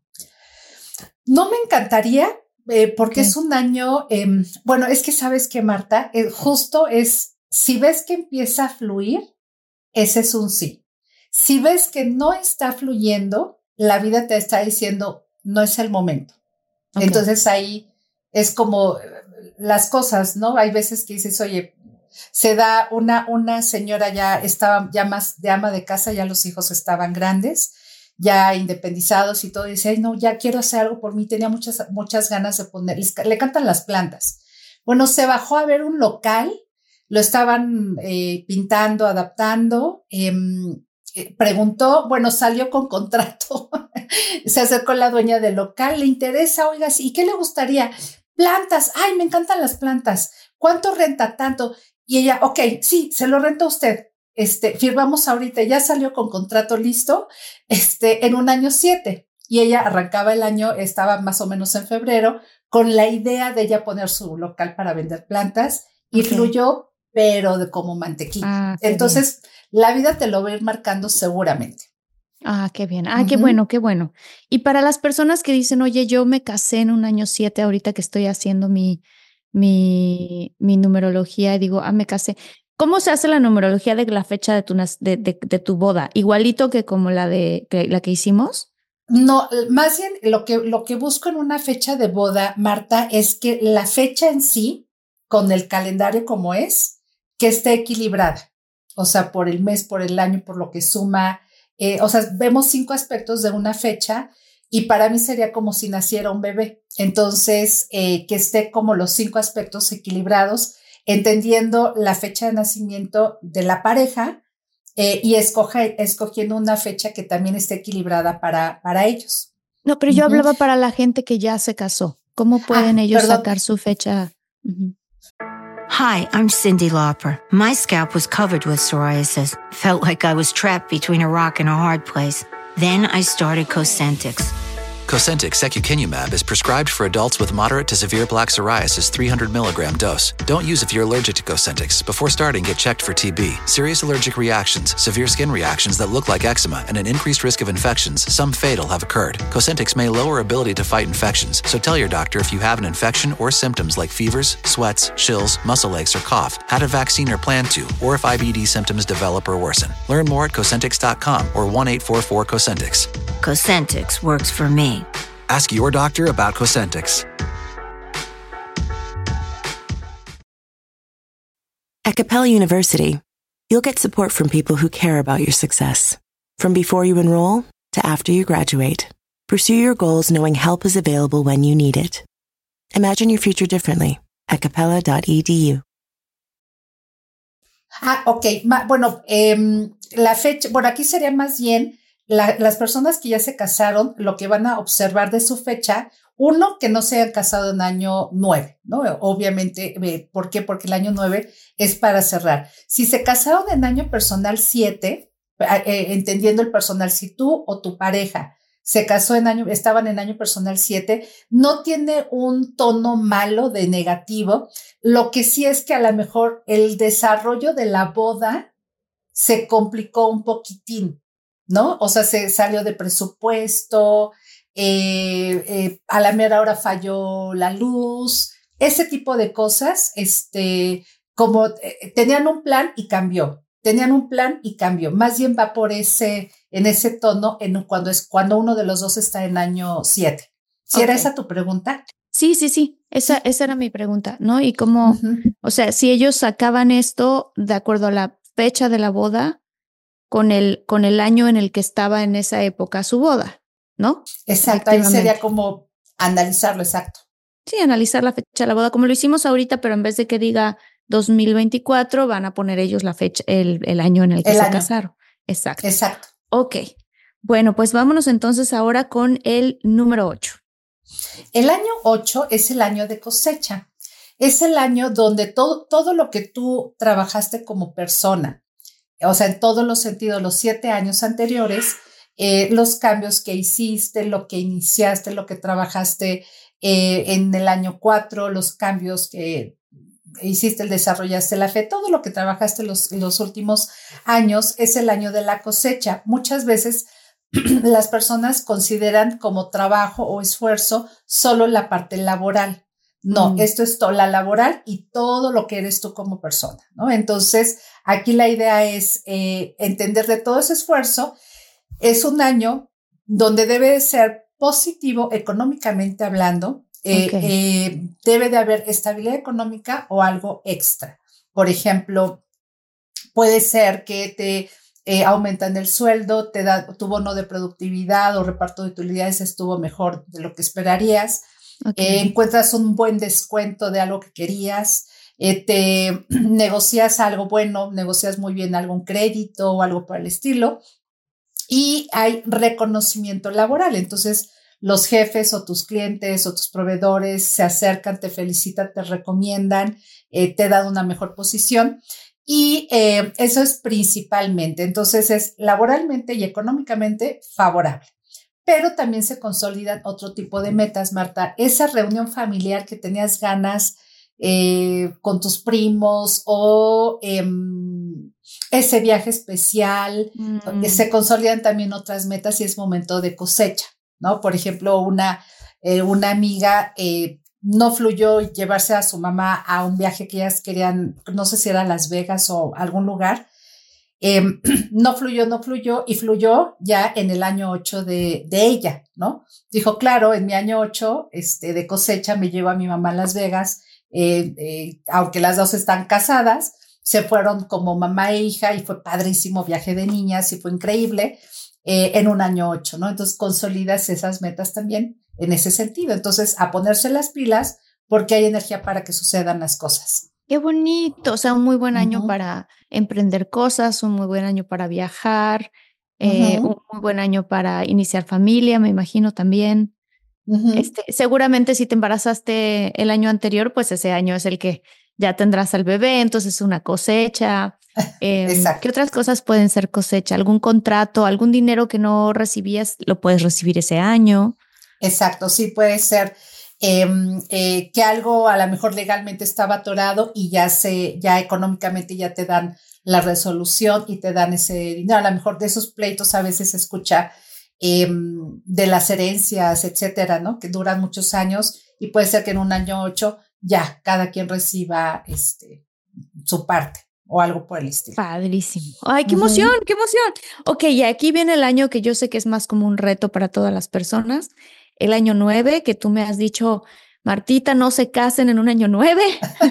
No me encantaría eh, porque okay. es un año, eh, bueno, es que sabes que Marta, eh, justo es, si ves que empieza a fluir, ese es un sí. Si ves que no está fluyendo, la vida te está diciendo, no es el momento. Okay. Entonces ahí es como las cosas, ¿no? Hay veces que dices, oye, se da una, una señora ya estaba ya más de ama de casa, ya los hijos estaban grandes, ya independizados y todo, y dice, ay, no, ya quiero hacer algo por mí, tenía muchas, muchas ganas de poner, les, le cantan las plantas. Bueno, se bajó a ver un local, lo estaban eh, pintando, adaptando, eh, preguntó, bueno, salió con contrato, se acercó la dueña del local, le interesa, oiga, ¿y qué le gustaría? Plantas, ay, me encantan las plantas, ¿cuánto renta? Tanto. Y ella, ok, sí, se lo renta usted. Este, firmamos ahorita, ya salió con contrato listo, este, en un año siete. Y ella arrancaba el año, estaba más o menos en febrero, con la idea de ella poner su local para vender plantas y okay. fluyó, pero de como mantequilla. Ah, Entonces, bien. La vida te lo va a ir marcando seguramente. Ah, qué bien. Ah, uh-huh. qué bueno, qué bueno. Y para las personas que dicen, oye, yo me casé en un año siete, ahorita que estoy haciendo mi Mi, mi numerología y digo, ah, me casé. ¿Cómo se hace la numerología de la fecha de tu, de, de, de tu boda? ¿Igualito que como la, de, que, la que hicimos? No, más bien lo que, lo que busco en una fecha de boda, Marta, es que la fecha en sí, con el calendario como es, que esté equilibrada. O sea, por el mes, por el año, por lo que suma. Eh, o sea, vemos cinco aspectos de una fecha y para mí sería como si naciera un bebé. Entonces, eh, que esté como los cinco aspectos equilibrados, entendiendo la fecha de nacimiento de la pareja eh, y escoge, escogiendo una fecha que también esté equilibrada para, para ellos. No, pero yo uh-huh. hablaba para la gente que ya se casó. ¿Cómo pueden ah, ellos perdón. sacar su fecha? Uh-huh. Hi, I'm Cyndi Lauper. My scalp was covered with psoriasis. Felt like I was trapped between a rock and a hard place. Then I started Cosentix. Cosentyx secukinumab is prescribed for adults with moderate to severe plaque psoriasis three hundred milligram dose. Don't use if you're allergic to Cosentyx. Before starting, get checked for T B. Serious allergic reactions, severe skin reactions that look like eczema, and an increased risk of infections, some fatal, have occurred. Cosentyx may lower ability to fight infections, so tell your doctor if you have an infection or symptoms like fevers, sweats, chills, muscle aches, or cough, had a vaccine or plan to, or if I B D symptoms develop or worsen. Learn more at Cosentyx dot com or one eight four four Cosentyx. Cosentyx works for me. Ask your doctor about Cosentyx. At Capella University, you'll get support from people who care about your success. From before you enroll to after you graduate, pursue your goals knowing help is available when you need it. Imagine your future differently at capella dot e d u. Ah, ok. Ma, bueno, eh, la fecha, bueno, aquí sería más bien la, las personas que ya se casaron, lo que van a observar de su fecha, uno, que no se hayan casado en año nueve, ¿no? Obviamente, eh, ¿por qué? Porque el año nueve es para cerrar. Si se casaron en año personal siete, eh, entendiendo el personal, si tú o tu pareja se casó en año, estaban en año personal siete, no tiene un tono malo de negativo. Lo que sí es que a lo mejor el desarrollo de la boda se complicó un poquitín, ¿no? O sea, se salió de presupuesto, eh, eh, a la mera hora falló la luz, ese tipo de cosas, este, como eh, tenían un plan y cambió, tenían un plan y cambió. Más bien va por ese, en ese tono, en cuando es cuando uno de los dos está en año siete. ¿Sí okay. Era esa tu pregunta? Sí, sí, sí. Esa, esa era mi pregunta, ¿no? Y cómo, uh-huh. o sea, si ellos sacaban esto de acuerdo a la fecha de la boda con el, con el año en el que estaba en esa época su boda, ¿no? Exacto, ahí sería como analizarlo, exacto. Sí, analizar la fecha de la boda, como lo hicimos ahorita, pero en vez de que diga dos mil veinticuatro, van a poner ellos la fecha, el, el año en el que el se año. casaron. Exacto. Exacto. Ok. Bueno, pues vámonos entonces ahora con el número ocho. El año ocho es el año de cosecha. Es el año donde todo, todo lo que tú trabajaste como persona, o sea, en todos los sentidos, los siete años anteriores, eh, los cambios que hiciste, lo que iniciaste, lo que trabajaste eh, en el año cuatro, los cambios que hiciste, el desarrollaste la fe, todo lo que trabajaste los, los últimos años es el año de la cosecha. Muchas veces las personas consideran como trabajo o esfuerzo solo la parte laboral. No, mm. esto es todo, la laboral y todo lo que eres tú como persona, ¿no? Entonces, aquí la idea es eh, entender de todo ese esfuerzo. Es un año donde debe ser positivo económicamente hablando. Eh, okay. eh, debe de haber estabilidad económica o algo extra. Por ejemplo, puede ser que te eh, aumentan el sueldo, te da tu bono de productividad o reparto de utilidades estuvo mejor de lo que esperarías. Okay. Eh, encuentras un buen descuento de algo que querías, eh, te negocias algo bueno, negocias muy bien algún crédito o algo por el estilo y hay reconocimiento laboral. Entonces, los jefes o tus clientes o tus proveedores se acercan, te felicitan, te recomiendan, eh, te dan una mejor posición y eh, eso es principalmente. Entonces, es laboralmente y económicamente favorable. Pero también se consolidan otro tipo de metas, Marta. Esa reunión familiar que tenías ganas eh, con tus primos o eh, ese viaje especial, mm. se consolidan también otras metas y es momento de cosecha, ¿no? Por ejemplo, una, eh, una amiga eh, no fluyó llevarse a su mamá a un viaje que ellas querían, no sé si era Las Vegas o algún lugar. Eh, no fluyó, no fluyó y fluyó ya en el año ocho de, de ella, ¿no? Dijo, claro, en mi año ocho este, de cosecha me llevo a mi mamá a Las Vegas, eh, eh, aunque las dos están casadas, se fueron como mamá e hija y fue padrísimo viaje de niñas y fue increíble eh, en un año ocho, ¿no? Entonces consolidas esas metas también en ese sentido. Entonces a ponerse las pilas porque hay energía para que sucedan las cosas. Qué bonito, o sea, un muy buen año uh-huh. para emprender cosas, un muy buen año para viajar, eh, uh-huh. un muy buen año para iniciar familia, me imagino también. Uh-huh. Este, seguramente si te embarazaste el año anterior, pues ese año es el que ya tendrás al bebé, entonces una cosecha. Eh, ¿Qué otras cosas pueden ser cosecha? ¿Algún contrato, algún dinero que no recibías, lo puedes recibir ese año? Exacto, sí puede ser eh, eh, que algo a lo mejor legalmente estaba atorado y ya se, ya económicamente ya te dan la resolución y te dan ese dinero. A lo mejor de esos pleitos a veces se escucha eh, de las herencias, etcétera, ¿no? Que duran muchos años y puede ser que en un año ocho ya cada quien reciba este, su parte o algo por el estilo. Padrísimo. Ay, qué emoción, uh-huh. qué emoción. Ok, y aquí viene el año que yo sé que es más como un reto para todas las personas. El año nueve, que tú me has dicho, Martita, no se casen en un año nueve.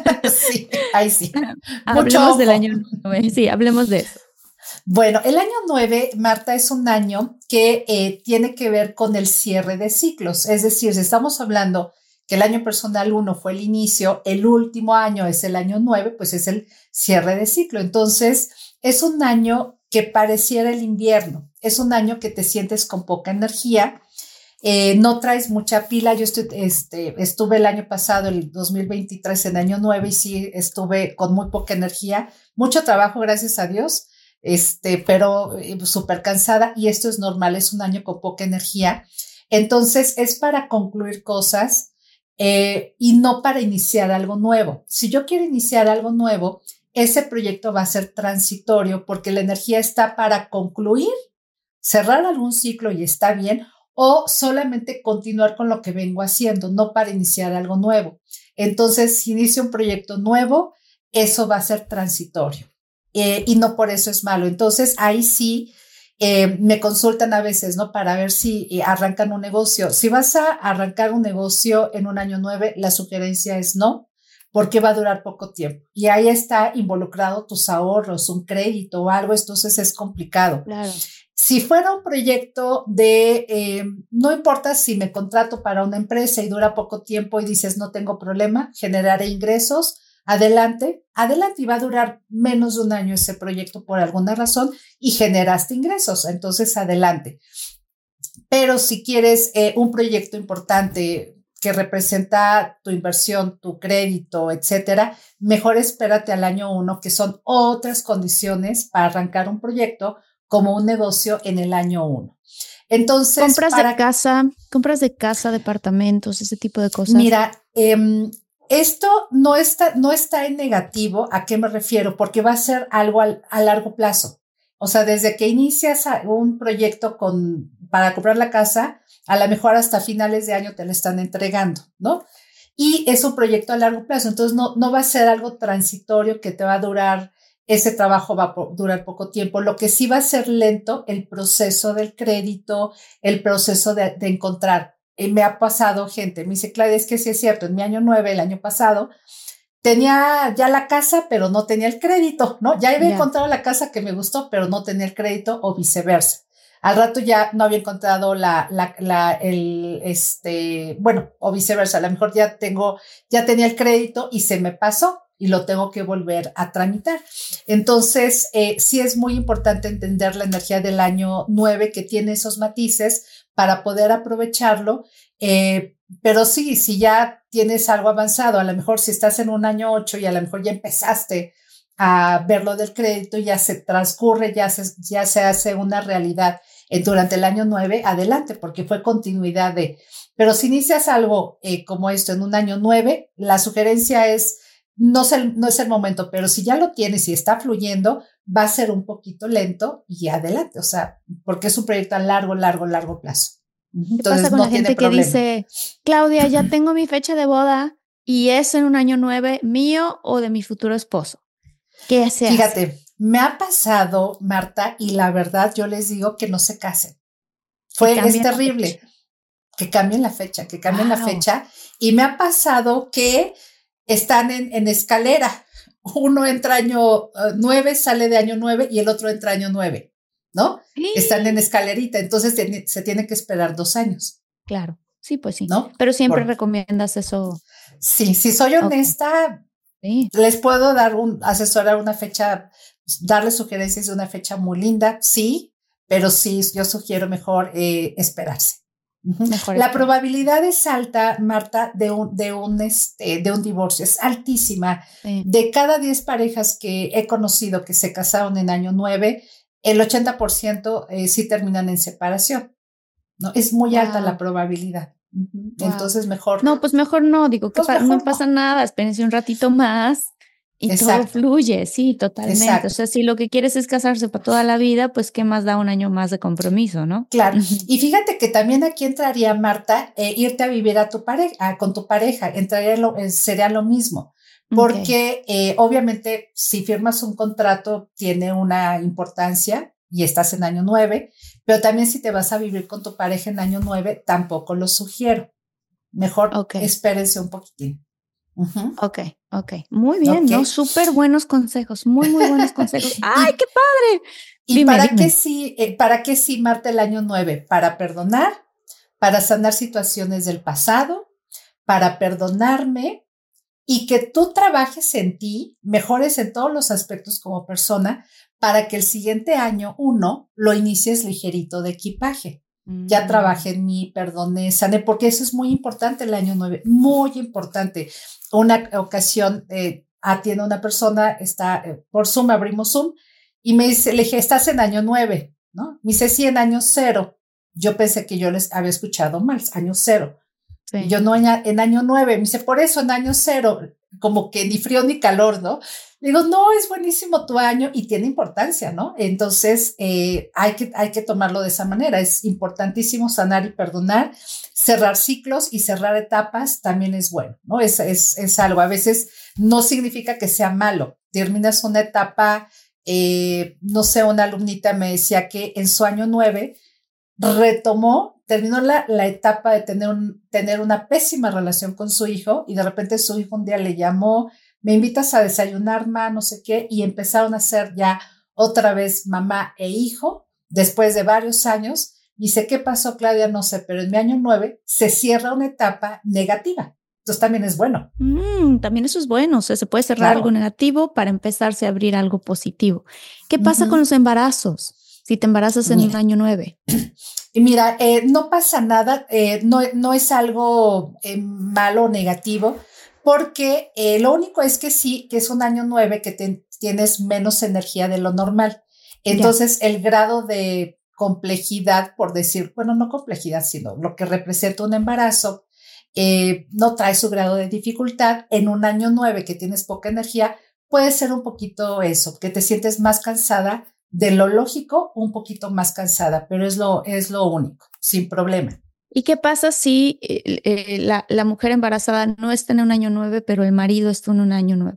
Sí, ahí sí. Hablemos del año nueve. Sí, hablemos de eso. Bueno, el año nueve, Marta, es un año que eh, tiene que ver con el cierre de ciclos. Es decir, si estamos hablando que el año personal uno fue el inicio, el último año es el año nueve, pues es el cierre de ciclo. Entonces, es un año que pareciera el invierno. Es un año que te sientes con poca energía. Eh, no traes mucha pila. Yo estoy, este, estuve el año pasado, el dos mil veintitrés, en año nueve y sí estuve con muy poca energía, mucho trabajo, gracias a Dios, este, pero eh, súper cansada y esto es normal, es un año con poca energía. Entonces es para concluir cosas eh, y no para iniciar algo nuevo. Si yo quiero iniciar algo nuevo, ese proyecto va a ser transitorio porque la energía está para concluir, cerrar algún ciclo y está bien, o solamente continuar con lo que vengo haciendo, no para iniciar algo nuevo. Entonces, si inicio un proyecto nuevo, eso va a ser transitorio eh, y no por eso es malo. Entonces, ahí sí eh, me consultan a veces, ¿no? Para ver si eh, arrancan un negocio. Si vas a arrancar un negocio en un año nueve, la sugerencia es no, porque va a durar poco tiempo. Y ahí está involucrado tus ahorros, un crédito o algo, entonces es complicado. Claro. Si fuera un proyecto de, eh, no importa si me contrato para una empresa y dura poco tiempo y dices no tengo problema, generaré ingresos, adelante, adelante y va a durar menos de un año ese proyecto por alguna razón y generaste ingresos, entonces adelante. Pero si quieres eh, un proyecto importante que representa tu inversión, tu crédito, etcétera, mejor espérate al año uno, que son otras condiciones para arrancar un proyecto como un negocio en el año uno. Entonces, compras para, de casa, compras de casa, departamentos, ese tipo de cosas. Mira, eh, esto no está, no está en negativo. ¿A qué me refiero? Porque va a ser algo al, a largo plazo. O sea, desde que inicias un proyecto con, para comprar la casa, a lo mejor hasta finales de año te lo están entregando, ¿no? Y es un proyecto a largo plazo. Entonces, no, no va a ser algo transitorio que te va a durar. Ese trabajo va a durar poco tiempo. Lo que sí va a ser lento, el proceso del crédito, el proceso de, de encontrar. Y me ha pasado gente, me dice, Claudia, es que sí es cierto, en mi año nueve, el año pasado, tenía ya la casa, pero no tenía el crédito, ¿no? Ya había yeah. encontrado la casa que me gustó, pero no tenía el crédito o viceversa. Al rato ya no había encontrado la, la, la, el, este, bueno, o viceversa. A lo mejor ya tengo, ya tenía el crédito y se me pasó y lo tengo que volver a tramitar. Entonces, eh, sí es muy importante entender la energía del año nueve que tiene esos matices para poder aprovecharlo. Eh, pero sí, si ya tienes algo avanzado, a lo mejor si estás en un año ocho y a lo mejor ya empezaste a ver lo del crédito, ya se transcurre, ya se, ya se hace una realidad eh, durante el año nueve, adelante, porque fue continuidad de. Pero si inicias algo eh, como esto en un año nueve, la sugerencia es, no es, el, no es el momento, pero si ya lo tienes y está fluyendo, va a ser un poquito lento y adelante, o sea, porque es un proyecto a largo, largo, largo plazo. ¿Qué Entonces, pasa con no la gente que dice, Claudia, ya tengo mi fecha de boda y es en un año nueve mío o de mi futuro esposo? ¿Qué se hace? Fíjate, me ha pasado, Marta, y la verdad yo les digo que no se casen. Fue, es terrible. Que cambien la fecha, que cambien wow. la fecha. Y me ha pasado que están en, en escalera. Uno entra año nueve, sale de año nueve y el otro entra año nueve, ¿no? Sí. Están en escalerita, entonces te, se tiene que esperar dos años. Claro, sí, pues sí. ¿No? Pero siempre Por... recomiendas eso. Sí, si soy honesta, okay. sí. les puedo dar un, asesorar una fecha, darles sugerencias de una fecha muy linda, sí, pero sí, yo sugiero mejor eh, esperarse. Mejor la probabilidad es alta, Marta, de un, de un, este, de un divorcio, es altísima. Sí. De cada diez parejas que he conocido que se casaron en año nueve, el ochenta por ciento eh, sí terminan en separación, ¿no? Es muy wow. alta la probabilidad. Uh-huh. Wow. Entonces mejor. No, pues mejor no, digo que Pues pa- mejor no no. pasa nada, espérense un ratito más y Exacto. todo fluye, sí, totalmente. Exacto. O sea, si lo que quieres es casarse para toda la vida, pues qué más da un año más de compromiso, ¿no? Claro. Ujú. Y fíjate que también aquí entraría, Marta, eh, irte a vivir a tu pareja, con tu pareja, entraría lo, eh, sería lo mismo. Porque okay. eh, obviamente si firmas un contrato tiene una importancia y estás en año nueve, pero también si te vas a vivir con tu pareja en año nueve, tampoco lo sugiero. Mejor okay. espérense un poquitín. Uh-huh. Ok, ok. Muy bien, okay. ¿no? Súper buenos consejos, muy, muy buenos consejos. ¡Ay, y, qué padre! ¿Y dime, para, dime. Qué sí, eh, para qué sí, Marta, el año nueve? Para perdonar, para sanar situaciones del pasado, para perdonarme, y que tú trabajes en ti, mejores en todos los aspectos como persona, para que el siguiente año, uno, lo inicies ligerito de equipaje. Mm. Ya trabajé en mí, perdoné, sané, porque eso es muy importante el año nueve, muy importante. Una ocasión, eh, atiendo a una persona, está eh, por Zoom, abrimos Zoom, y me dice, le dije, estás en año nueve, ¿no? Me dice, sí, en año cero. Yo pensé que yo les había escuchado mal, año cero. Sí. Yo no, en año nueve, me dice, por eso en año cero, como que ni frío ni calor, ¿no? Le digo, no, es buenísimo tu año y tiene importancia, ¿no? Entonces, eh, hay que, hay que tomarlo de esa manera. Es importantísimo sanar y perdonar, cerrar ciclos y cerrar etapas también es bueno, ¿no? Es, es, es algo, a veces no significa que sea malo. Terminas una etapa, eh, no sé, una alumnita me decía que en su año nueve retomó, terminó la, la etapa de tener, un, tener una pésima relación con su hijo y de repente su hijo un día le llamó, me invitas a desayunar, ma, no sé qué, y empezaron a ser ya otra vez mamá e hijo después de varios años. Dice, ¿qué pasó, Claudia? No sé, pero en mi año nueve se cierra una etapa negativa. Entonces también es bueno. Mm, también eso es bueno, o sea, se puede cerrar claro. algo negativo para empezarse a abrir algo positivo. ¿Qué pasa uh-huh. con los embarazos? Si te embarazas en mira. un año nueve. Y mira, eh, no pasa nada, eh, no, no es algo eh, malo o negativo, porque eh, lo único es que sí, que es un año nueve que te, tienes menos energía de lo normal. Entonces, yeah. el grado de complejidad, por decir, bueno, no complejidad, sino lo que representa un embarazo, eh, no trae su grado de dificultad. En un año nueve que tienes poca energía, puede ser un poquito eso, que te sientes más cansada de lo lógico, un poquito más cansada, pero es lo, es lo único, sin problema. ¿Y qué pasa si eh, eh, la, la mujer embarazada no está en un año nueve, pero el marido está en un año nueve?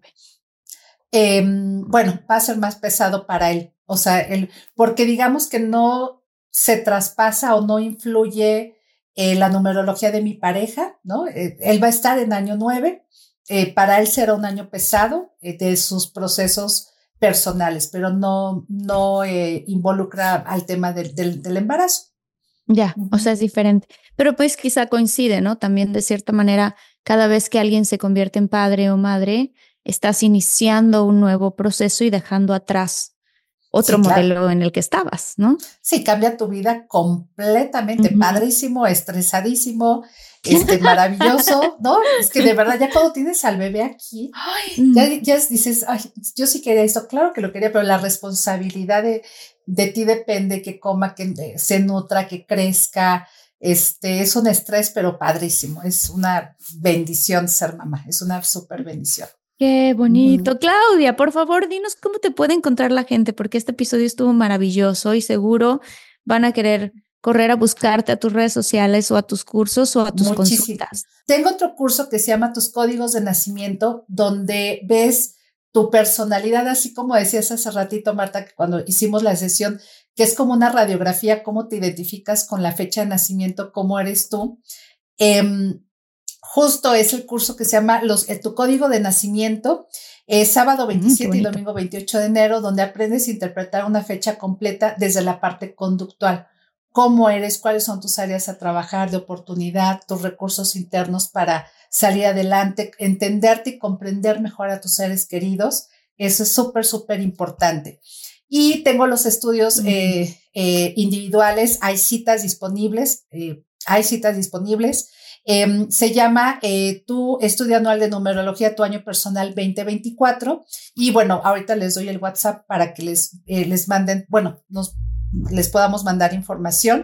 Eh, bueno, va a ser más pesado para él, o sea, él, porque digamos que no se traspasa o no influye eh, la numerología de mi pareja, ¿no? Eh, él va a estar en año nueve, eh, para él será un año pesado eh, de sus procesos personales, pero no, no eh, involucra al tema del, del, del embarazo. Ya, uh-huh. o sea, es diferente. Pero pues quizá coincide, ¿no? También de cierta manera, cada vez que alguien se convierte en padre o madre, estás iniciando un nuevo proceso y dejando atrás otro sí, modelo claro. en el que estabas, ¿no? Sí, cambia tu vida completamente, uh-huh. padrísimo, estresadísimo, este, maravilloso, ¿no? Es que de verdad ya cuando tienes al bebé aquí, ay, ya, ya dices, ay, yo sí quería esto, claro que lo quería, pero la responsabilidad de, de ti depende, que coma, que se nutra, que crezca, este, es un estrés, pero padrísimo, es una bendición ser mamá, es una súper bendición. Qué bonito. Mm. Claudia, por favor, dinos cómo te puede encontrar la gente, porque este episodio estuvo maravilloso y seguro van a querer correr a buscarte a tus redes sociales o a tus cursos o a tus Muchísimo. consultas. Tengo otro curso que se llama Tus Códigos de Nacimiento, donde ves tu personalidad, así como decías hace ratito, Marta, que cuando hicimos la sesión, que es como una radiografía, cómo te identificas con la fecha de nacimiento, cómo eres tú. Eh, Justo es el curso que se llama los, eh, Tu Código de Nacimiento, eh, sábado veintisiete mm, y domingo veintiocho de enero, donde aprendes a interpretar una fecha completa desde la parte conductual. Cómo eres, cuáles son tus áreas a trabajar de oportunidad, tus recursos internos para salir adelante, entenderte y comprender mejor a tus seres queridos. Eso es súper, súper importante. Y tengo los estudios mm. eh, eh, individuales, hay citas disponibles, eh, hay citas disponibles. Eh, se llama eh, Tu Estudio Anual de Numerología, Tu Año Personal veinte veinticuatro. Y bueno, ahorita les doy el WhatsApp para que les, eh, les manden, bueno, nos, les podamos mandar información.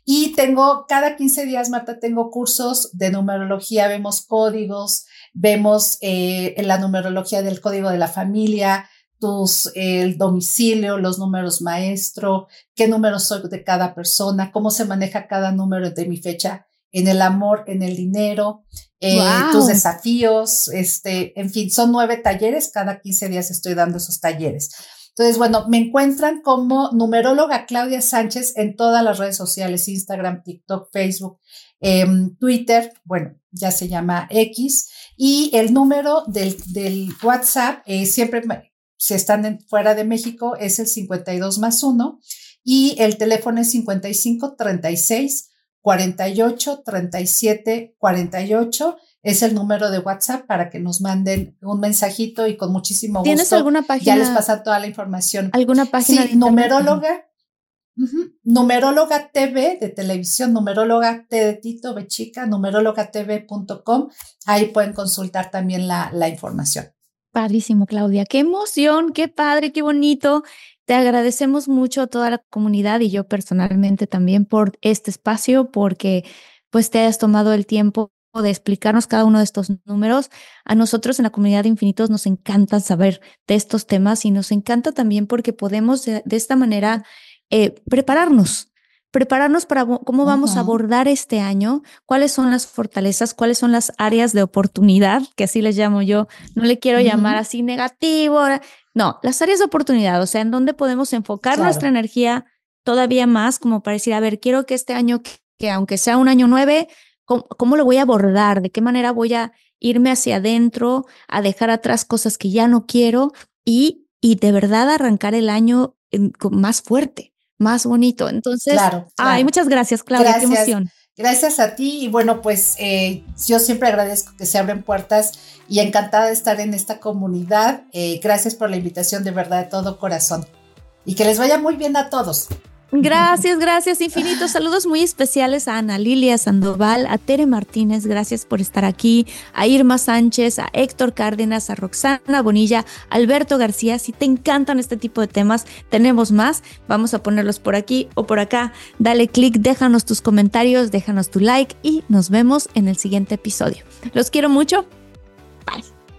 Y tengo, cada quince días, Marta, tengo cursos de numerología, vemos códigos, vemos eh, en la numerología del código de la familia, tus, eh, el domicilio, los números maestro, qué números soy de cada persona, cómo se maneja cada número de mi fecha en el amor, en el dinero, eh, wow. tus desafíos, este, en fin, son nueve talleres, cada quince días estoy dando esos talleres. Entonces, bueno, me encuentran como numeróloga Claudia Sánchez en todas las redes sociales, Instagram, TikTok, Facebook, eh, Twitter, bueno, ya se llama X, y el número del, del WhatsApp, eh, siempre, si están en, fuera de México, es el cincuenta y dos más uno, y el teléfono es cincuenta y cinco, treinta y seis, cuarenta y ocho, treinta y siete, cuarenta y ocho, es el número de WhatsApp para que nos manden un mensajito y con muchísimo gusto. ¿Tienes alguna página? Ya les pasa toda la información. ¿Alguna página? Sí, numeróloga, uh-huh, numeróloga T V de televisión, numeróloga T de Tito, B chica, numeróloga T V punto com. Ahí pueden consultar también la, la información. Padrísimo, Claudia. Qué emoción, qué padre, qué bonito. Te agradecemos mucho a toda la comunidad y yo personalmente también por este espacio, porque pues te hayas tomado el tiempo de explicarnos cada uno de estos números. A nosotros en la comunidad de Infinitos nos encanta saber de estos temas y nos encanta también porque podemos de, de esta manera eh, prepararnos, prepararnos para cómo vamos uh-huh. a abordar este año, cuáles son las fortalezas, cuáles son las áreas de oportunidad, que así les llamo yo. No le quiero uh-huh. llamar así negativo. No, las áreas de oportunidad, o sea, en donde podemos enfocar claro. nuestra energía todavía más, como para decir, a ver, quiero que este año, que, que aunque sea un año nueve, ¿Cómo, ¿Cómo lo voy a abordar? ¿De qué manera voy a irme hacia adentro, a dejar atrás cosas que ya no quiero y, y de verdad arrancar el año en, más fuerte, más bonito? Entonces, claro, claro. Ay, muchas gracias, Claudia, gracias, qué emoción. Gracias a ti y bueno, pues eh, yo siempre agradezco que se abren puertas y encantada de estar en esta comunidad. Eh, gracias por la invitación, de verdad, de todo corazón. Y que les vaya muy bien a todos. Gracias, gracias, infinitos. Saludos muy especiales a Ana Lilia Sandoval, a Tere Martínez, gracias por estar aquí, a Irma Sánchez, a Héctor Cárdenas, a Roxana Bonilla, a Alberto García. Si te encantan este tipo de temas, tenemos más. Vamos a ponerlos por aquí o por acá. Dale click, déjanos tus comentarios, déjanos tu like y nos vemos en el siguiente episodio. Los quiero mucho. Bye.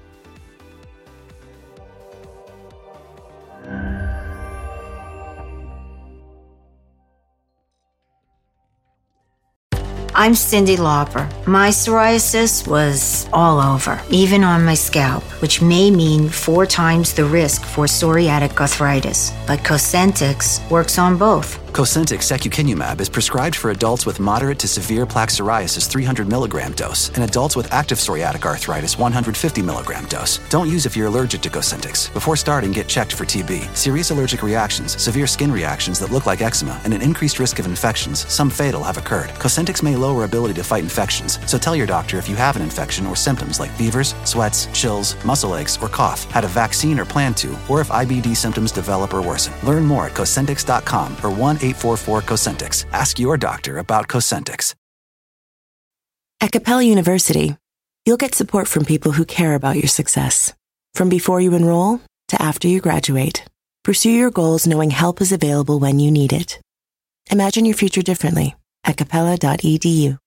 I'm Cyndi Lauper. My psoriasis was all over, even on my scalp, which may mean four times the risk for psoriatic arthritis. But Cosentyx works on both. Cosentyx secukinumab is prescribed for adults with moderate to severe plaque psoriasis three hundred milligram dose and adults with active psoriatic arthritis one hundred fifty milligram dose. Don't use if you're allergic to Cosentyx. Before starting, get checked for T B. Serious allergic reactions, severe skin reactions that look like eczema, and an increased risk of infections, some fatal, have occurred. Cosentyx may lower ability to fight infections, so tell your doctor if you have an infection or symptoms like fevers, sweats, chills, muscle aches, or cough, had a vaccine or plan to, or if I B D symptoms develop or worsen. Learn more at Cosentyx dot com or one eight four four Cosentyx. Ask your doctor about Cosentyx. At Capella University, you'll get support from people who care about your success. From before you enroll to after you graduate, pursue your goals knowing help is available when you need it. Imagine your future differently at capella dot e d u.